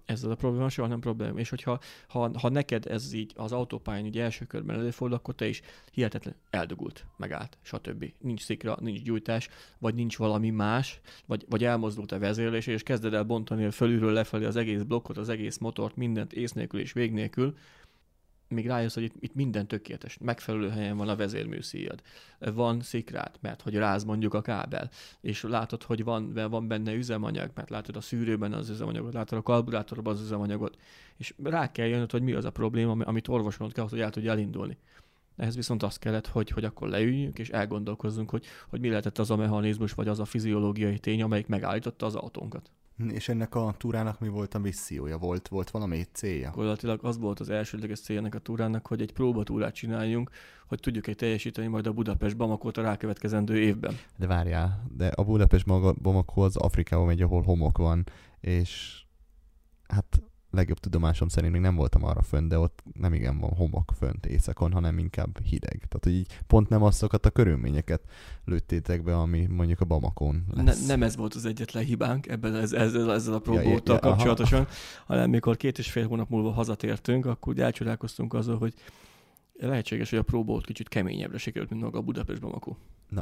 Ezzel a probléma soha nem probléma. És hogyha ha neked ez így az autópályán így első körben előfordul, akkor te is hihetetlen eldugult, megállt, stb. Nincs szikra, nincs gyújtás, vagy nincs valami más, vagy elmozdult a vezérlés, és kezded el bontani fölülről lefelé az egész blokkot, az egész motort, mindent ész nélkül és vég nélkül, még rájössz, hogy itt minden tökéletes, megfelelő helyen van a vezérműszíjad. Van szikrát, mert hogy ráz mondjuk a kábel, és látod, hogy van benne üzemanyag, mert látod a szűrőben az üzemanyagot, látod a karburátorban az üzemanyagot, és rá kell jönnöd, hogy mi az a probléma, amit orvosolnod kell, hogy el tudja elindulni. Ehhez viszont azt kellett, hogy akkor leüljünk, és elgondolkozzunk, hogy mi lehetett az a mechanizmus, vagy az a fiziológiai tény, amelyik megállította az autónkat. És ennek a túrának mi volt a missziója? Volt valami célja? Gyakorlatilag az volt az elsődleges célja ennek a túrának, hogy egy próbatúrát csináljunk, hogy tudjuk teljesíteni majd a Budapest-Bamakót a rákövetkezendő évben. De várjál, de a Budapest-Bamako az Afrikába megy, ahol homok van, és hát legjobb tudomásom szerint még nem voltam arra fönn, de ott nem igen van homok fönt északon, hanem inkább hideg. Tehát, hogy így pont nem azokat a körülményeket lőttétek be, ami mondjuk a Bamakón lesz. Nem ez volt az egyetlen hibánk ezzel a próbóttal kapcsolatosan, hanem mikor 2,5 hónap múlva hazatértünk, akkor úgy elcsodálkoztunk azzal, hogy lehetséges, hogy a próbót kicsit keményebbre sikerült, mint maga a Budapest-Bamako. Na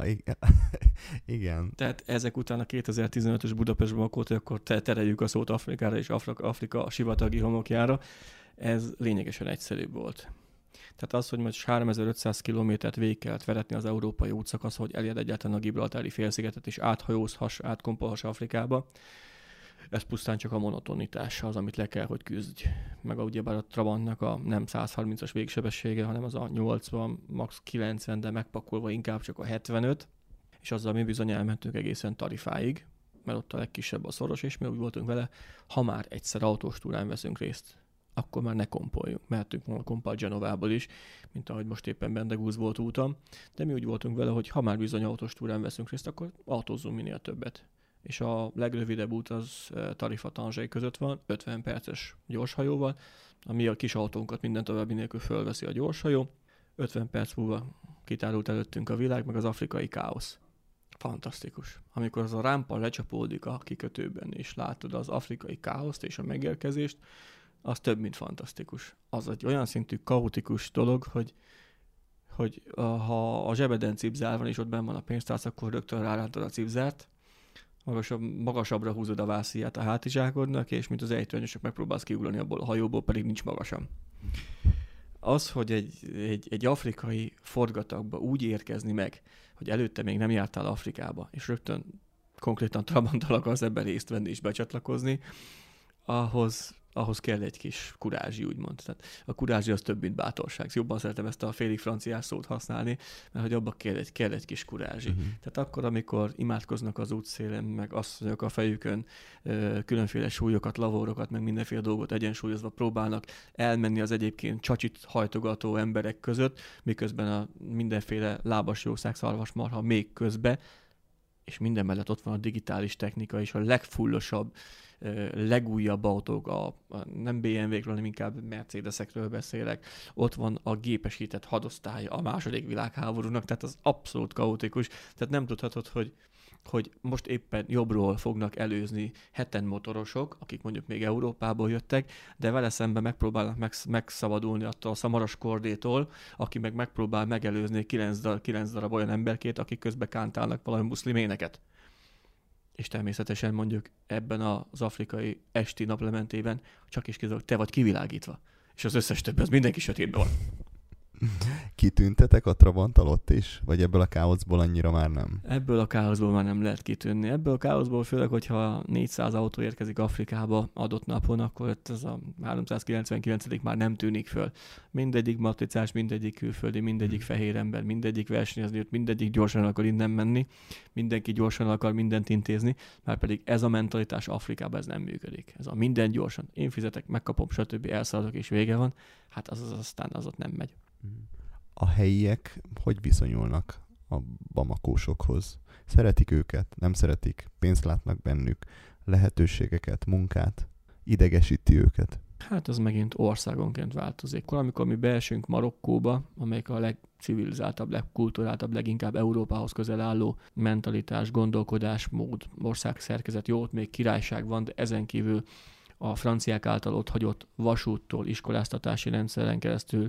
igen. Tehát ezek után a 2015-ös Budapest-Bamakót, akkor tereljük a szót Afrikára és Afrika sivatagi homokjára. Ez lényegesen egyszerűbb volt. Tehát az, hogy most 3500 kilométert végig kellett veretni az európai útszakasz, hogy elérd egyáltalán a Gibraltári félszigetet és átkompolhass Afrikába, ez pusztán csak a monotonitás az, amit le kell, hogy küzdj. Meg ugyebár a Trabantnak a nem 130-as végsebessége, hanem az a 80, max 90, de megpakolva inkább csak a 75, és azzal mi bizony elmentünk egészen Tarifáig, mert ott a legkisebb a szoros, és mi úgy voltunk vele, ha már egyszer autós túrán veszünk részt, akkor már ne kompoljunk. Mehetünk volna kompal Genovából is, mint ahogy most éppen Bendegúz volt úton, de mi úgy voltunk vele, hogy ha már bizony autós túrán veszünk részt, akkor autózzunk minél többet. És a legrövidebb út az Tarifa-Tanzsai között van, 50 perces gyorshajóval, ami a kis autónkat minden további nélkül fölveszi a gyorshajó. 50 perc múlva kitárult előttünk a világ, meg az afrikai káosz. Fantasztikus. Amikor az a rámpa lecsapódik a kikötőben, és látod az afrikai káoszt és a megérkezést, az több, mint fantasztikus. Az egy olyan szintű kaotikus dolog, hogy ha a zsebeden cipzár van, és ott benn van a pénztárc, akkor rögtön rárántod a cipzárt, magasabbra húzod a vásziját a hátizsákodnak, és mint az ejtőernyősök megpróbálsz kiugrani abból a hajóból, pedig nincs magasan. Az, hogy egy afrikai forgatagba úgy érkezni meg, hogy előtte még nem jártál Afrikába, és rögtön konkrétan Trabanttal akarsz ebben részt venni és becsatlakozni, ahhoz kell egy kis kurázsi, úgymond. Tehát a kurázsi az több, mint bátorság. Jobban szeretem ezt a félig franciás szót használni, mert hogy abban kell egy kis kurázsi. Uh-huh. Tehát akkor, amikor imádkoznak az útszélen, meg asszonyok a fejükön különféle súlyokat, lavorokat, meg mindenféle dolgot egyensúlyozva próbálnak elmenni az egyébként csacsit hajtogató emberek között, miközben a mindenféle lábas jószág, szarvasmarha még közbe, és minden mellett ott van a digitális technika és a legfullosabb, legújabb autók, nem BMW-kről, hanem inkább Mercedesekről beszélek. Ott van a gépesített hadosztály a második világháborúnak, tehát az abszolút kaotikus. Tehát nem tudhatod, hogy most éppen jobbról fognak előzni heten motorosok, akik mondjuk még Európából jöttek, de vele szemben megpróbálnak megszabadulni attól a szamaras kordétól, aki meg megpróbál megelőzni 9 darab olyan emberkét, akik közben kántálnak valami muszlim éneket. És természetesen mondjuk ebben az afrikai esti naplementében csak is kizárólag te vagy kivilágítva. És az összes többi, az mindenki sötétben van. Kitűntetek a Trabanttal ott is? Vagy ebből a káoszból annyira már nem? Ebből a káoszból már nem lehet kitűnni. Ebből a káoszból főleg, hogyha 400 autó érkezik Afrikába adott napon, akkor ez a 399. már nem tűnik föl. Mindegyik matricás, mindegyik külföldi, mindegyik fehér ember, mindegyik versenyezni jött, mindegyik gyorsan akar innen menni, mindenki gyorsan akar mindent intézni, már pedig ez a mentalitás Afrikában ez nem működik. Ez a minden gyorsan, én fizetek, megkapom, stb. Elszaladok és vége van, hát aztán az ott nem megy. A helyiek hogy viszonyulnak a bamakósokhoz? Szeretik őket? Nem szeretik? Pénzt látnak bennük? Lehetőségeket? Munkát? Idegesíti őket? Hát az megint országonként változik. Amikor mi beesünk Marokkóba, amelyik a legcivilizáltabb, legkulturáltabb, leginkább Európához közel álló mentalitás, gondolkodásmód, országszerkezet, jó, ott még királyság van, de ezen kívül a franciák által ott hagyott vasúttól, iskoláztatási rendszeren keresztül,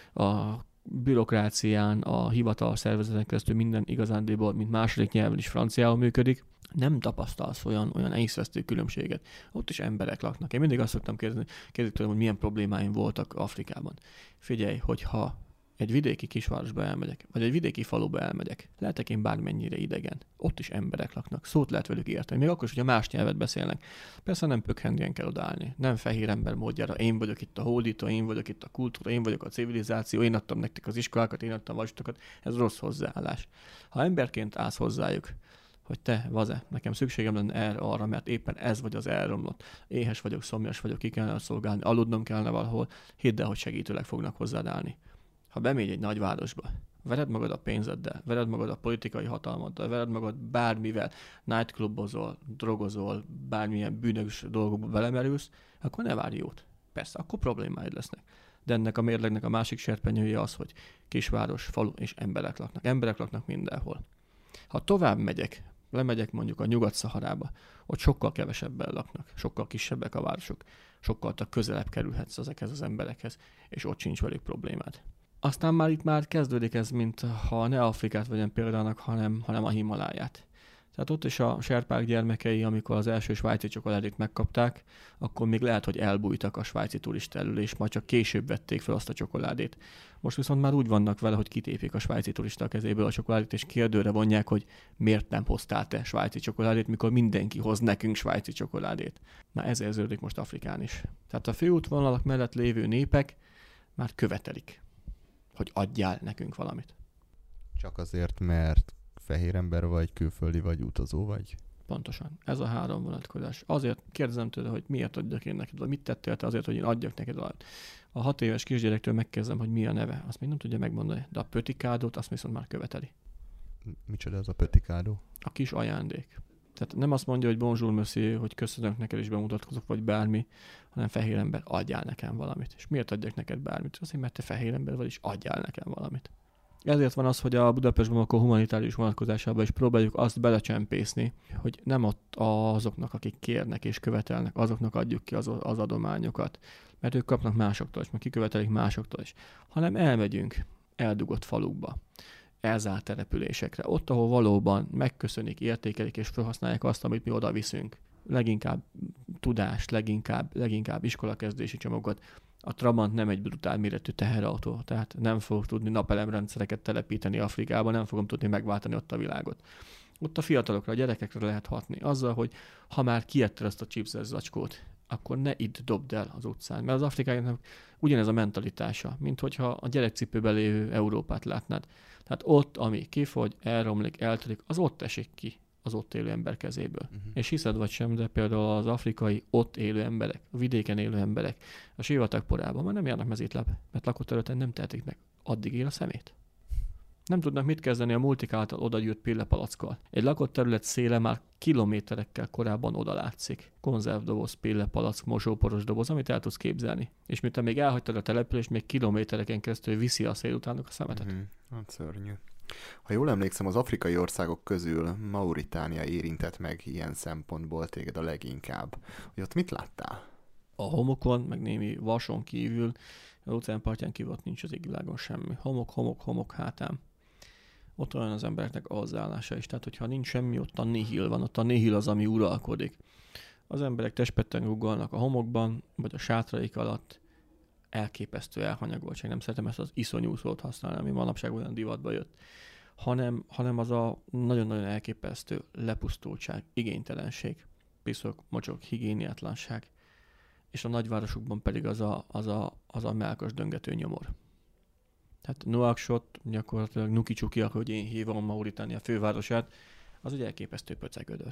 a bürokrácián, a hivatal szervezeten keresztül minden igazándiból, mint második nyelven is franciául működik, nem tapasztalsz olyan észvesztő különbséget. Ott is emberek laknak. Én mindig azt szoktam kérdezni tőlem, hogy milyen problémáim voltak Afrikában. Figyelj, hogyha egy vidéki kisvárosba elmegyek, vagy egy vidéki faluba elmegyek, lehetek én bármennyire idegen. Ott is emberek laknak. Szót lehet velük érteni. Még akkor is, hogyha más nyelvet beszélnek. Persze nem pökhendien kell odaállni. Nem fehér ember módjára. Én vagyok itt a hódító, én vagyok itt a kultúra, én vagyok a civilizáció, én adtam nektek az iskolákat, én adtam a vasutakat. Ez rossz hozzáállás. Ha emberként állsz hozzájuk, hogy te, vaze, nekem szükségem lenne erre, arra, mert éppen ez vagy az elromlott. Éhes vagyok, szomjas vagyok, ki kellene szolgálni, aludnom kellene valahol, hidd el, hogy segítőleg fognak hozzád állni. Ha bemégy egy nagyvárosba, vered magad a pénzeddel, vered magad a politikai hatalmaddal, vered magad bármivel, nightclubozol, drogozol, bármilyen bűnös dolgokba belemerülsz, akkor ne várj jót. Persze, akkor problémáid lesznek. De ennek a mérlegnek a másik serpenyője az, hogy kisváros, falu és emberek laknak. Emberek laknak mindenhol. Ha tovább megyek, lemegyek mondjuk a Nyugat-Szaharába, ott sokkal kevesebben laknak, sokkal kisebbek a városok, sokkal közelebb kerülhetsz ezekhez az emberekhez, és ott sincs velük problémád. Aztán már itt kezdődik ez, mint ha ne Afrikát vegyem példának, hanem a Himaláját. Tehát ott is a serpák gyermekei, amikor az első svájci csokoládét megkapták, akkor még lehet, hogy elbújtak a svájci turista elől, és majd csak később vették fel azt a csokoládét. Most viszont már úgy vannak vele, hogy kitépik a svájci turista kezéből a csokoládét, és kérdőre vonják, hogy miért nem hoztál te svájci csokoládét, mikor mindenki hoz nekünk svájci csokoládét. Na ez érződik most Afrikán is. Tehát a főútvonalak mellett lévő népek már követelik, hogy adjál nekünk valamit. Csak azért, mert fehér ember vagy, külföldi vagy, utazó vagy? Pontosan. Ez a három vonatkozás. Azért kérdezem tőle, hogy miért adjak én neked, vagy mit tettél te azért, hogy én adjak neked valamit. A 6 éves kisgyerektől megkezdem, hogy mi a neve. Azt még nem tudja megmondani, de a pötikádót azt viszont már követeli. Micsoda ez a pötikádó? A kis ajándék. Tehát nem azt mondja, hogy bonjour monsieur, hogy köszönök neked és bemutatkozok, vagy bármi, hanem fehér ember, adjál nekem valamit. És miért adjak neked bármit? Azért, mert te fehér ember vagy, és adjál nekem valamit. Ezért van az, hogy a Budapestben akkor humanitárius vonatkozásában is próbáljuk azt belecsempészni, hogy nem ott azoknak, akik kérnek és követelnek, azoknak adjuk ki az adományokat, mert ők kapnak másoktól is, meg kikövetelik másoktól is, hanem elmegyünk eldugott falukba, elzárt településekre, ott, ahol valóban megköszönik, értékelik és felhasználják azt, amit mi oda viszünk. Leginkább tudást, leginkább iskolakezdési csomagokat. A Trabant nem egy brutál méretű teherautó, tehát nem fogok tudni napelemrendszereket telepíteni Afrikába, nem fogom tudni megváltani ott a világot. Ott a fiatalokra, a gyerekekre lehet hatni azzal, hogy ha már kietted azt a chipses zacskót, akkor ne itt dobd el az utcán. Mert az afrikaiaknak ugyanez a mentalitása, mint hogyha a gyerekcipőben lévő Európát látnád. Tehát ott, ami kifogy, elromlik, eltörik, az ott esik ki az ott élő ember kezéből. Uh-huh. És hiszed vagy sem, de például az afrikai ott élő emberek, a vidéken élő emberek, a sivatagporában már nem járnak mezítláb, mert lakott területen nem tehetik meg. Addig él a szemét. Nem tudnak mit kezdeni a multik által odagyűrt pillepalackkal. Egy lakott terület széle már kilométerekkel korábban odalátszik. Konzervdoboz, pillepalack, mosóporos doboz, amit el tudsz képzelni. És miután még elhagytad a települést, még kilométereken keresztül viszi a szél utánuk a szemetet. Uh-huh. Hát szörnyű. Ha jól emlékszem, az afrikai országok közül Mauritánia érintett meg ilyen szempontból téged a leginkább. Hogy ott mit láttál? A homokon, meg némi vason kívül, az óceánpartján kívül ott nincs az égvilágon semmi. Homok hátán. Ott olyan az embereknek a hozzáállása is. Tehát, hogyha nincs semmi, ott a nihil van. Ott a nihil az, ami uralkodik. Az emberek testpetten guggolnak a homokban, vagy a sátraik alatt. Elképesztő elhanyagoltság. Nem szeretem ezt az iszonyú szót használni, ami manapság olyan divatba jött. Hanem az a nagyon-nagyon elképesztő lepusztultság, igénytelenség, piszok, mocsok, higiéniátlanság, és a nagyvárosokban pedig az a mellkas döngető nyomor. Tehát Nouakchott, gyakorlatilag Nuki-Csuki, ahogy én hívom Mauritánia fővárosát, az egy elképesztő pöcegödör.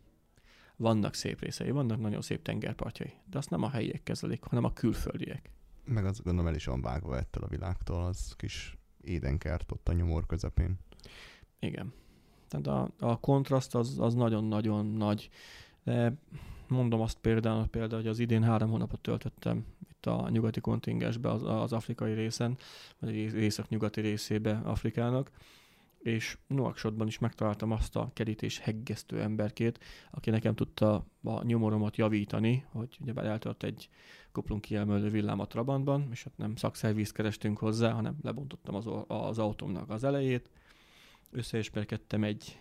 Vannak szép részei, vannak nagyon szép tengerpartjai, de azt nem a helyiek kezelik, hanem a külföldiek. Meg azt gondolom el is van vágva ettől a világtól, az kis édenkert ott a nyomor közepén. Igen. Tehát a kontraszt az nagyon-nagyon nagy. De mondom azt például, hogy az idén 3 hónapot töltöttem itt a nyugati kontingensbe, az afrikai részen, vagy észak-nyugati részébe Afrikának. és Nouakchotban is megtaláltam azt a kerítés heggesztő emberkét, aki nekem tudta a nyomoromat javítani, hogy ugyebár eltört egy kuplung kiemelő villám a Trabantban, és hát nem szakszervízt kerestünk hozzá, hanem lebontottam az autómnak az elejét, összeismerkedtem egy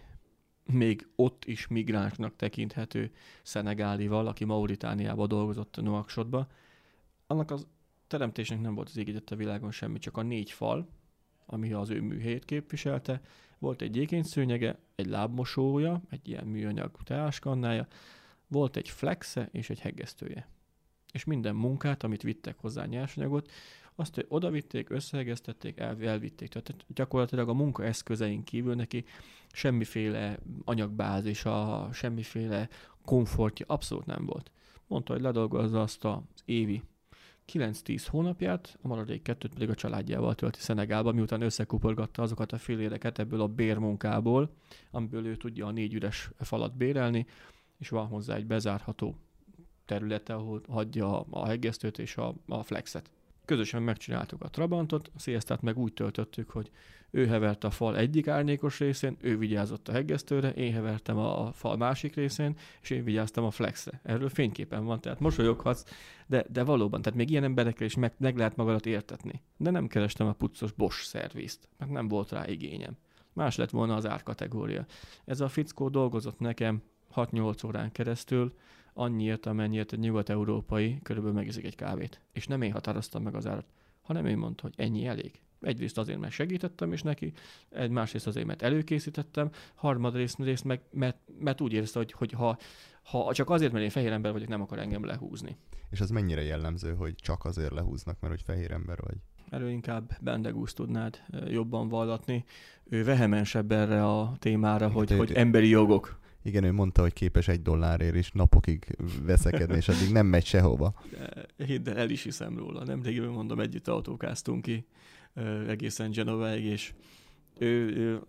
még ott is migránsnak tekinthető szenegálival, aki Mauritániában dolgozott Nouakchotba. Annak az teremtésnek nem volt az ég a világon semmi, csak a 4 fal, ami az ő műhelyét képviselte. Volt egy gyékényszőnyege, egy lábmosója, egy ilyen műanyag teáskannája, volt egy flexe és egy heggesztője. És minden munkát, amit vittek hozzá nyersanyagot, azt oda vitték, összehegesztették, elvitték. Tehát gyakorlatilag a munkaeszközeink kívül neki semmiféle anyagbázisa, semmiféle komfortja abszolút nem volt. Mondta, hogy ledolgozza azt az évi 9-10 hónapját, a maradék 2 pedig a családjával tölti Szenegálba, miután összekuporgatta azokat a filléreket ebből a bérmunkából, amiből ő tudja a 4 üres falat bérelni, és van hozzá egy bezárható területe, ahol hagyja a heggesztőt és a flexet. Közösen megcsináltuk a Trabantot, a Siestát meg úgy töltöttük, hogy ő hevert a fal egyik árnyékos részén, ő vigyázott a heggesztőre, én hevertem a fal másik részén, és én vigyáztam a flexre. Erről fényképen van, tehát mosolyoghatsz, de valóban, tehát még ilyen emberekkel is meg lehet magadat értetni. De nem kerestem a puccos Bosch szervizt, mert nem volt rá igényem. Más lett volna az árkategória. Ez a fickó dolgozott nekem 6-8 órán keresztül, annyiért, amennyiért egy nyugat-európai körülbelül megiszik egy kávét. És nem én határoztam meg az árat, hanem ő mondta, hogy ennyi elég. Egyrészt azért, mert segítettem is neki, másrészt azért, mert előkészítettem, harmadrészt meg, mert úgy érezte, hogy ha csak azért, mert én fehér ember vagyok, nem akar engem lehúzni. És az mennyire jellemző, hogy csak azért lehúznak, mert hogy fehér ember vagy? Erről inkább Bendegúz tudnád jobban vallatni. Ő vehemensebb erre a témára, hogy emberi jogok. Igen, ő mondta, hogy képes $1 is napokig veszekedni, és addig nem megy sehova. Hidd el, el is hiszem róla. Nemrégiben mondom, együtt autókáztunk ki egészen Genováig, és ő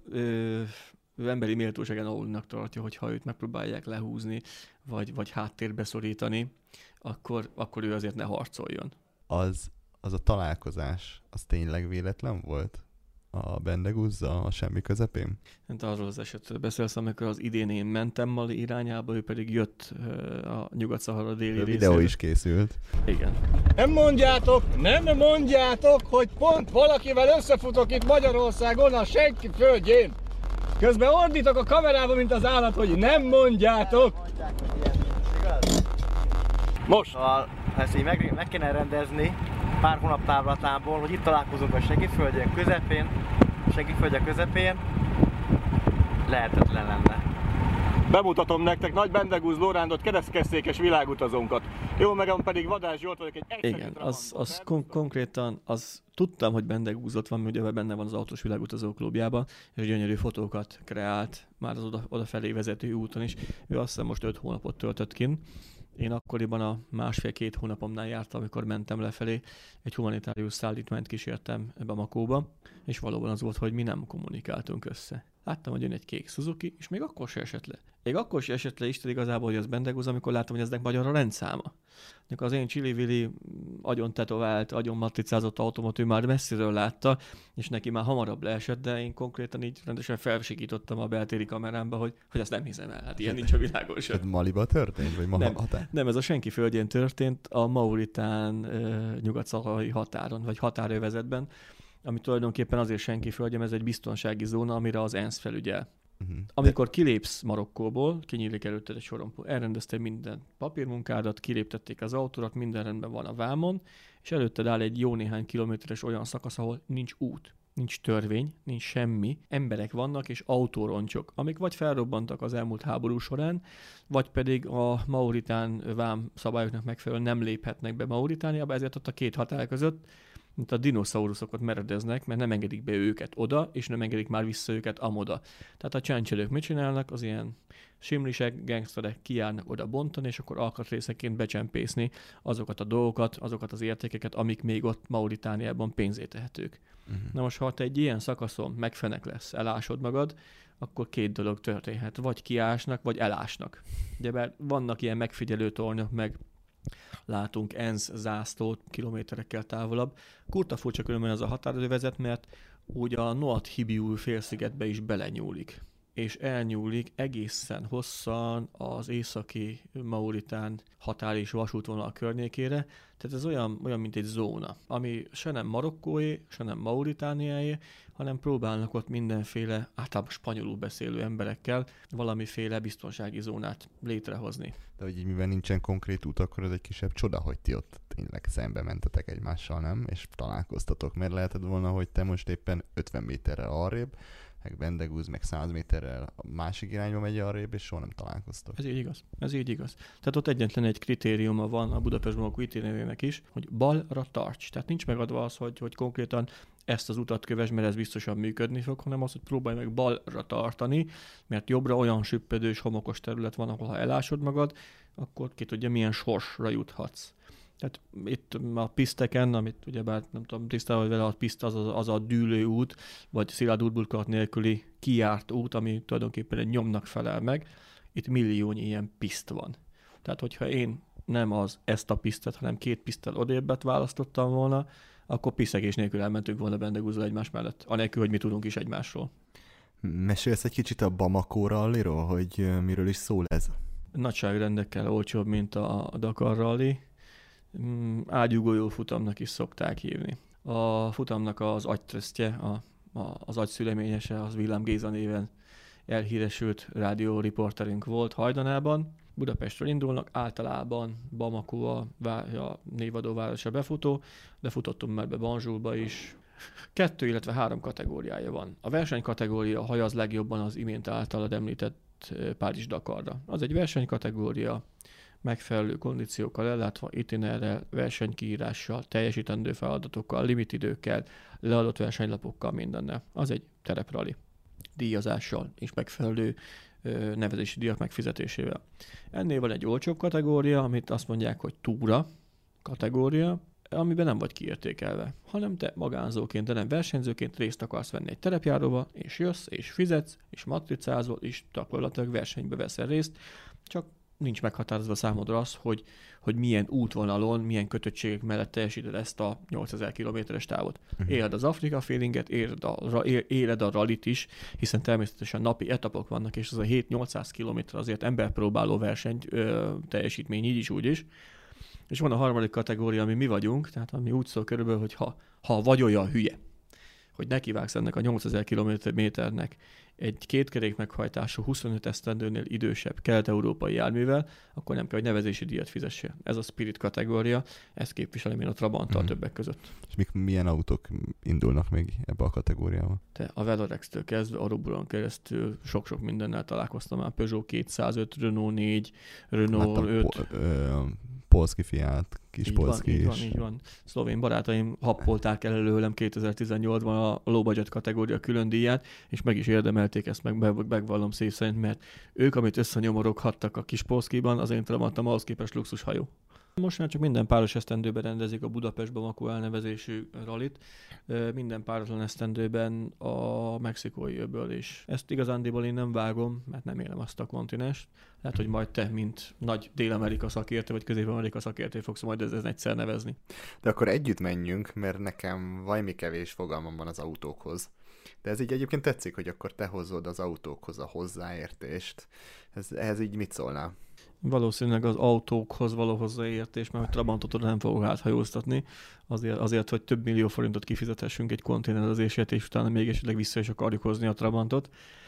emberi méltóságán alulnak tartja, hogyha őt megpróbálják lehúzni, vagy háttérbe szorítani, akkor ő azért ne harcoljon. Az a találkozás, az tényleg véletlen volt? A Bendegúzzal a semmi közepén? Hát arról az esetről beszélsz, amikor az idén én mentem Mali irányába, ő pedig jött a Nyugat-Szahara déli részéről. Videó is készült. Igen. Nem mondjátok, hogy pont valakivel összefutok itt Magyarországon a senki földjén. Közben ordítok a kamerába, mint az állat, hogy nem mondjátok. Most! Ezt így meg kéne rendezni pár hónap távlatából, hogy itt találkozunk a Segiföldje közepén, lehetetlen lenne. Bemutatom nektek Nagy Bendegúz Lórándot, keresztkesszékes világutazónkat. Jó, magam pedig Vadás Zsolt vagyok, egy egyszerű Igen, az konkrétan, tudtam, hogy Bendegúz van, ugye benne van az Autós Világutazó Klubjában, és gyönyörű fotókat kreált már az odafelé vezető úton is. Ő azt hiszem most 5 hónapot töltött kint. Én akkoriban a 1,5-2 hónapomnál jártam, amikor mentem lefelé, egy humanitárius szállítmányt kísértem Bamakóba, és valóban az volt, hogy mi nem kommunikáltunk össze. Láttam, hogy jön egy kék Suzuki, és még akkor se esett le. Még akkor se esett le Isten igazából, hogy az Bendegúz, amikor láttam, hogy eznek magyar a rendszáma. Az én csili-vili agyon tetovált, agyon matricázott automat ő már messziről látta, és neki már hamarabb leesett, de én konkrétan így rendesen felsikítottam a beltéri kamerámba, hogy ezt nem hiszem el. Hát ilyen nincs a világon sem. Ez Maliba történt? Vagy nem, ez a senki földjén történt, a Mauritán nyugat-szaharai határon, vagy határövezetben, ami tulajdonképpen azért senki földje, ez egy biztonsági zóna, amire az ENSZ felügyel. Amikor kilépsz Marokkóból, kinyílik előtted egy sorompó, elrendezte minden papírmunkádat, kiléptették az autórat, minden rendben van a vámon, és előtted áll egy jó néhány kilométeres olyan szakasz, ahol nincs út, nincs törvény, nincs semmi, emberek vannak és autóroncsok, amik vagy felrobbantak az elmúlt háború során, vagy pedig a mauritán vám szabályoknak megfelelően nem léphetnek be Mauritániába, ezért ott a két határ között mint a dinoszauruszokat meredeznek, mert nem engedik be őket oda, és nem engedik már vissza őket amoda. Tehát a csáncselők mit csinálnak? Az ilyen simlisek, gangsterek kijárnak oda bontani, és akkor alkatrészeként becsempészni azokat a dolgokat, azokat az értékeket, amik még ott Mauritániában pénzé tehetők. Na most, ha te egy ilyen szakaszon megfenek lesz, elásod magad, akkor 2 dolog történhet. Vagy kiásnak, vagy elásnak. Ugye vannak ilyen megfigyelő tornyok, meg látunk ENSZ zászlót kilométerekkel távolabb. Kurta furcsa különben az a határövezet, mert úgy a Noat Hibiu félszigetbe is belenyúlik, és elnyúlik egészen hosszan az északi Mauritán határ és vasútvonal környékére, tehát ez olyan, mint egy zóna, ami se nem Marokkóé, se nem Mauritániáé, hanem próbálnak ott mindenféle általában spanyolul beszélő emberekkel valamiféle biztonsági zónát létrehozni. De hogy így mivel nincsen konkrét út, akkor ez egy kisebb csoda, hogy ti ott tényleg szembe mentetek egymással, nem? És találkoztatok, mert lehetett volna, hogy te most éppen 50 méterrel arrébb, meg Bendegúz, meg 100 méterrel a másik irányba megy arrébb, és soha nem találkoztok. Ez így igaz. Tehát ott egyetlen egy kritériuma van a Budapest-Bamako itinerének is, hogy balra tarts. Tehát nincs megadva az, hogy konkrétan ezt az utat kövess, mert ez biztosan működni fog, hanem az, hogy próbálj meg balra tartani, mert jobbra olyan süppedős, homokos terület van, ahol ha elásod magad, akkor ki tudja, milyen sorsra juthatsz. Tehát itt a piszteken, amit ugyebár nem tudom, tisztában vele, a piszt az a dűlő út, vagy szilárd útburkolat nélküli kijárt út, ami tulajdonképpen egy nyomnak felel meg. Itt milliónyi ilyen piszt van. Tehát, hogyha én nem ezt a pisztet, hanem 2 piszttel odébbet választottam volna, akkor piszegés nélkül elmentünk volna Bendegúzra egymás mellett, anélkül, hogy mi tudunk is egymásról. Mesélsz egy kicsit a Bamako rallyról, hogy miről is szól ez? Nagyságrendekkel olcsóbb, mint a Dakar Rally. Ágyúgolyó futamnak is szokták hívni. A futamnak az agytrösztje, az agyszüleményese, az Villám Géza néven elhíresült rádióriporterünk volt hajdanában. Budapestről indulnak, általában Bamako a névadó városa befutó, de futottunk már be Banjulba is. 2, illetve 3 kategóriája van. A versenykategória hajaz legjobban az imént általad említett Párizs-Dakarra. Az egy versenykategória, megfelelő kondíciókkal ellátva, itinerrel, versenykiírással, teljesítendő feladatokkal, limitidőkkel, leadott versenylapokkal, mindennel. Az egy tereprali díjazással és megfelelő nevezési díjak megfizetésével. Ennél van egy olcsóbb kategória, amit azt mondják, hogy túra kategória, amiben nem vagy kiértékelve, hanem te magánzóként, de nem versenyzőként részt akarsz venni egy terepjáróba, és jössz, és fizetsz, és matricázol, és gyakorlatilag versenybe veszel részt, csak nincs meghatározva számodra az, hogy milyen útvonalon, milyen kötöttségek mellett teljesíted ezt a 8000 kilométeres távot. Éled az Afrika feelinget, éled a rallit is, hiszen természetesen napi etapok vannak, és az a 7-800 kilométer azért emberpróbáló verseny teljesítmény így is, úgy is. És van a harmadik kategória, ami mi vagyunk, tehát ami úgy szól körülbelül, hogy ha vagy olyan hülye, hogy nekivágsz ennek a 8000 kilométernek egy 2 kerék meghajtású 25 esztendőnél idősebb kelet-európai járművel, akkor nem kell, hogy nevezési díjat fizessél. Ez a Spirit kategória, ezt képviselem én a Trabanttal többek között. És milyen autók indulnak még ebbe a kategóriába? Te a Velorex-től kezdve, a Roburon keresztül sok-sok mindennel találkoztam már. Peugeot 205, Renault 4, Renault 5. Polszki Fiat, kis Polszki is. Így van. Szlovén barátaim happolták el előlem 2018-ban a low budget kategória külön díját, és meg is érdemelték ezt, megvallom szív szerint, mert ők, amit összenyomoroghattak a kis Polszkiban, az én Trabantam ahhoz képest luxushajó. Most már csak minden páros esztendőben rendezik a Budapest-Bamako elnevezésű rallit, minden páratlan esztendőben a mexikói öböl is. Ezt igazándiból én nem vágom, mert nem élem azt a kontinenst. Lehet, hogy majd te, mint nagy Dél-Amerika szakértő, vagy Közép-Amerika szakértő fogsz majd ezen egyszer nevezni. De akkor együtt menjünk, mert nekem valami kevés fogalmam van az autókhoz. De ez így egyébként tetszik, hogy akkor te hozod az autókhoz a hozzáértést. Ehhez így mit szólnál? Valószínűleg az autókhoz való hozzáértés, mert hogy Trabantot nem fogok áthajóztatni, azért, hogy több millió forintot kifizethessünk egy konténerezésért, és utána még esetleg vissza is akarjuk hozni a Trabantot.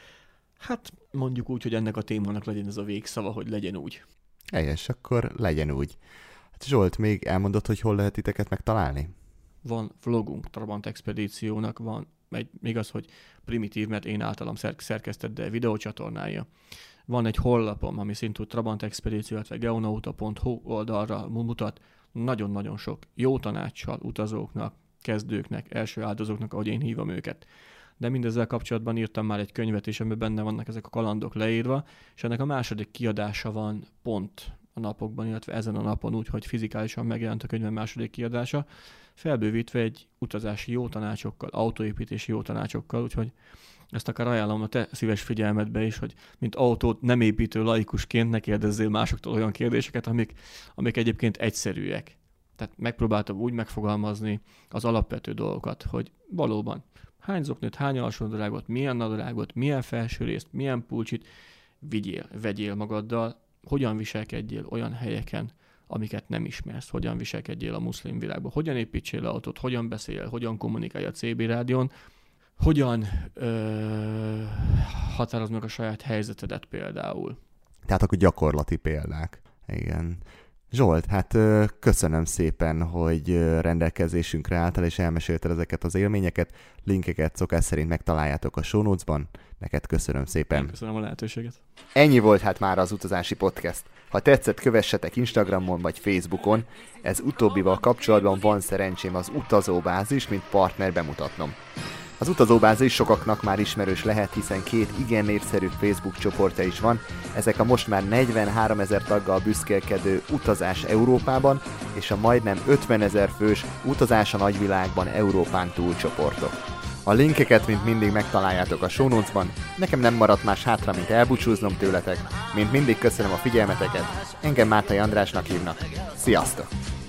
Hát mondjuk úgy, hogy ennek a témának legyen ez a végszava, hogy legyen úgy. Helyes, akkor legyen úgy. Hát Zsolt, még elmondod, hogy hol lehet titeket megtalálni? Van vlogunk Trabant Expedíciónak, van még az, hogy primitív, mert én általam szerkesztett, de videócsatornája. Van egy honlapom, ami szintúgy Trabant Expedíció, illetve geonauta.hu oldalra mutat nagyon-nagyon sok jó tanácssal utazóknak, kezdőknek, első áldozóknak, ahogy én hívom őket. De mindezzel kapcsolatban írtam már egy könyvet is, amiben benne vannak ezek a kalandok leírva, és ennek a második kiadása van pont a napokban, illetve ezen a napon úgy, hogy fizikálisan megjelent a könyvem második kiadása, felbővítve egy utazási jó tanácsokkal, autóépítési jó tanácsokkal, úgyhogy ezt akár ajánlom a te szíves figyelmedbe is, hogy mint autót nem építő laikusként ne kérdezzél másoktól olyan kérdéseket, amik egyébként egyszerűek. Tehát megpróbáltam úgy megfogalmazni az alapvető dolgokat, hogy valóban Hány zoknit, hány alsónadrágot, milyen nadrágot, milyen felsőrészt, milyen pulcsit vegyél magaddal, hogyan viselkedjél olyan helyeken, amiket nem ismersz, hogyan viselkedjél a muszlim világban, hogyan építsél le autót, hogyan beszél, hogyan kommunikálj a CB rádión, hogyan határozd meg a saját helyzetedet például. Tehát akkor gyakorlati példák. Igen. Zsolt, hát köszönöm szépen, hogy rendelkezésünkre álltál, és elmesélted ezeket az élményeket. Linkeket szokás szerint megtaláljátok a show notes-ban. Neked köszönöm szépen. Én köszönöm a lehetőséget. Ennyi volt hát már az utazási podcast. Ha tetszett, kövessetek Instagramon vagy Facebookon. Ez utóbbival kapcsolatban van szerencsém az utazóbázis, mint partner bemutatnom. Az utazóbázis sokaknak már ismerős lehet, hiszen 2 igen népszerű Facebook csoportja is van. Ezek a most már 43 000 taggal büszkélkedő Utazás Európában és a majdnem 50 000 fős Utazás a nagyvilágban Európán túl csoportok. A linkeket, mint mindig, megtaláljátok a show notes-ban. Nekem nem maradt más hátra, mint elbúcsúznom tőletek. Mint mindig köszönöm a figyelmeteket. Engem Mátai Andrásnak hívnak. Sziasztok!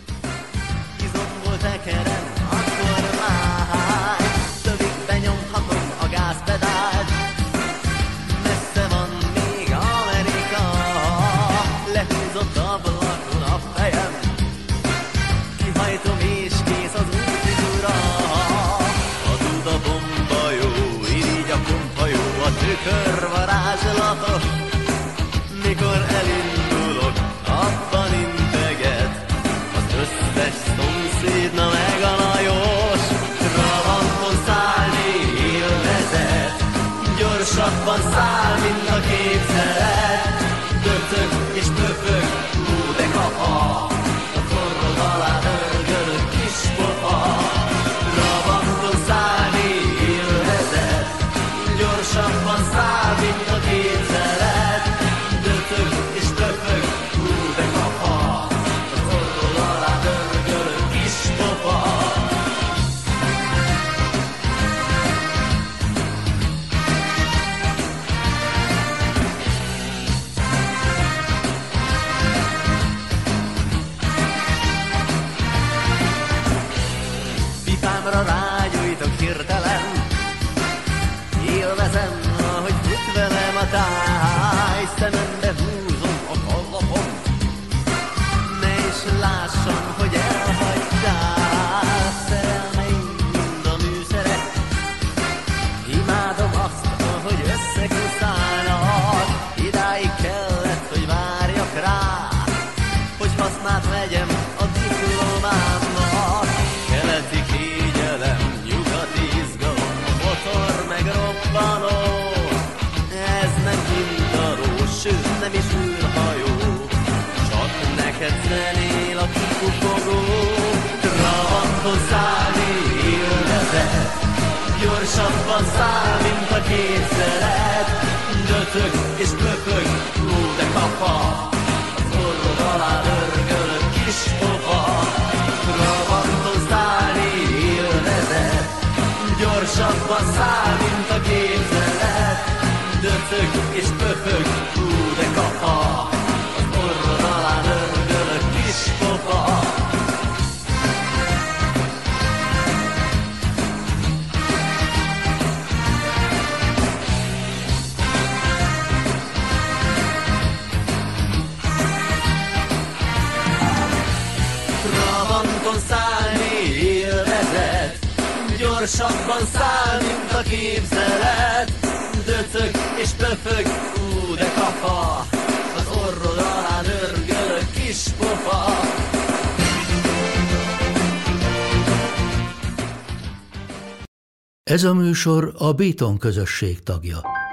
Benyomhatom a gázpedált, messze van még Amerika, lehúzott ablakon a fejem, kihajtom és kész az útizura. A duda bomba jó, irigy a pompa jó, a tükör varázslatos, mikor elindulok, abban integet az összes szomszédna meg a Lajos. Trabanton szállni élvezet, gyorsabban száll, mint a képzelet. Döcög és pöfög, hú de kapa, a forrod alá örgölök kis pofa. Trabanton szállni élvezet, gyorsabban száll, mint a képzelet. Döcög és pöfög, hú de kapa, a forrod alá örgölök kis pofa. Pipámra rágyújtok hirtelen, élvezem, ahogy fut velem a táj, szemembe húzom a kallapom, ne is lássam, hogy elhagytál. Szerelmeim mind a műszerek, imádom azt, ahogy összekuszálnak. Idáig kellett, hogy várjak rá, hogy hasznát vegyem a diplomámnak. Keleti kényelem, nyugati izgalom, motor meg robbanó. Ez nem hindaró, sőt nem is űrhajó, csak neked zenél a kikufogó. Trabanton szállni élvezet, gyorsabban száll, mint a képzelet. Döcög és pöpög, hú de kapa, a forrod alá örgölök kis pofa. Trabanton szállni élvezet, gyorsabban száll, mint a képzelet. Döcög és pöpög, hú de kapa, a forrod alá örgölök kis pofa. Trabanton szállni élvezet, gyorsabban száll, mint a képzelet. Döcög és pöfög, ú de kapa, az orrod alá örgölök kis pofa. Ez a műsor a Béton közösség tagja.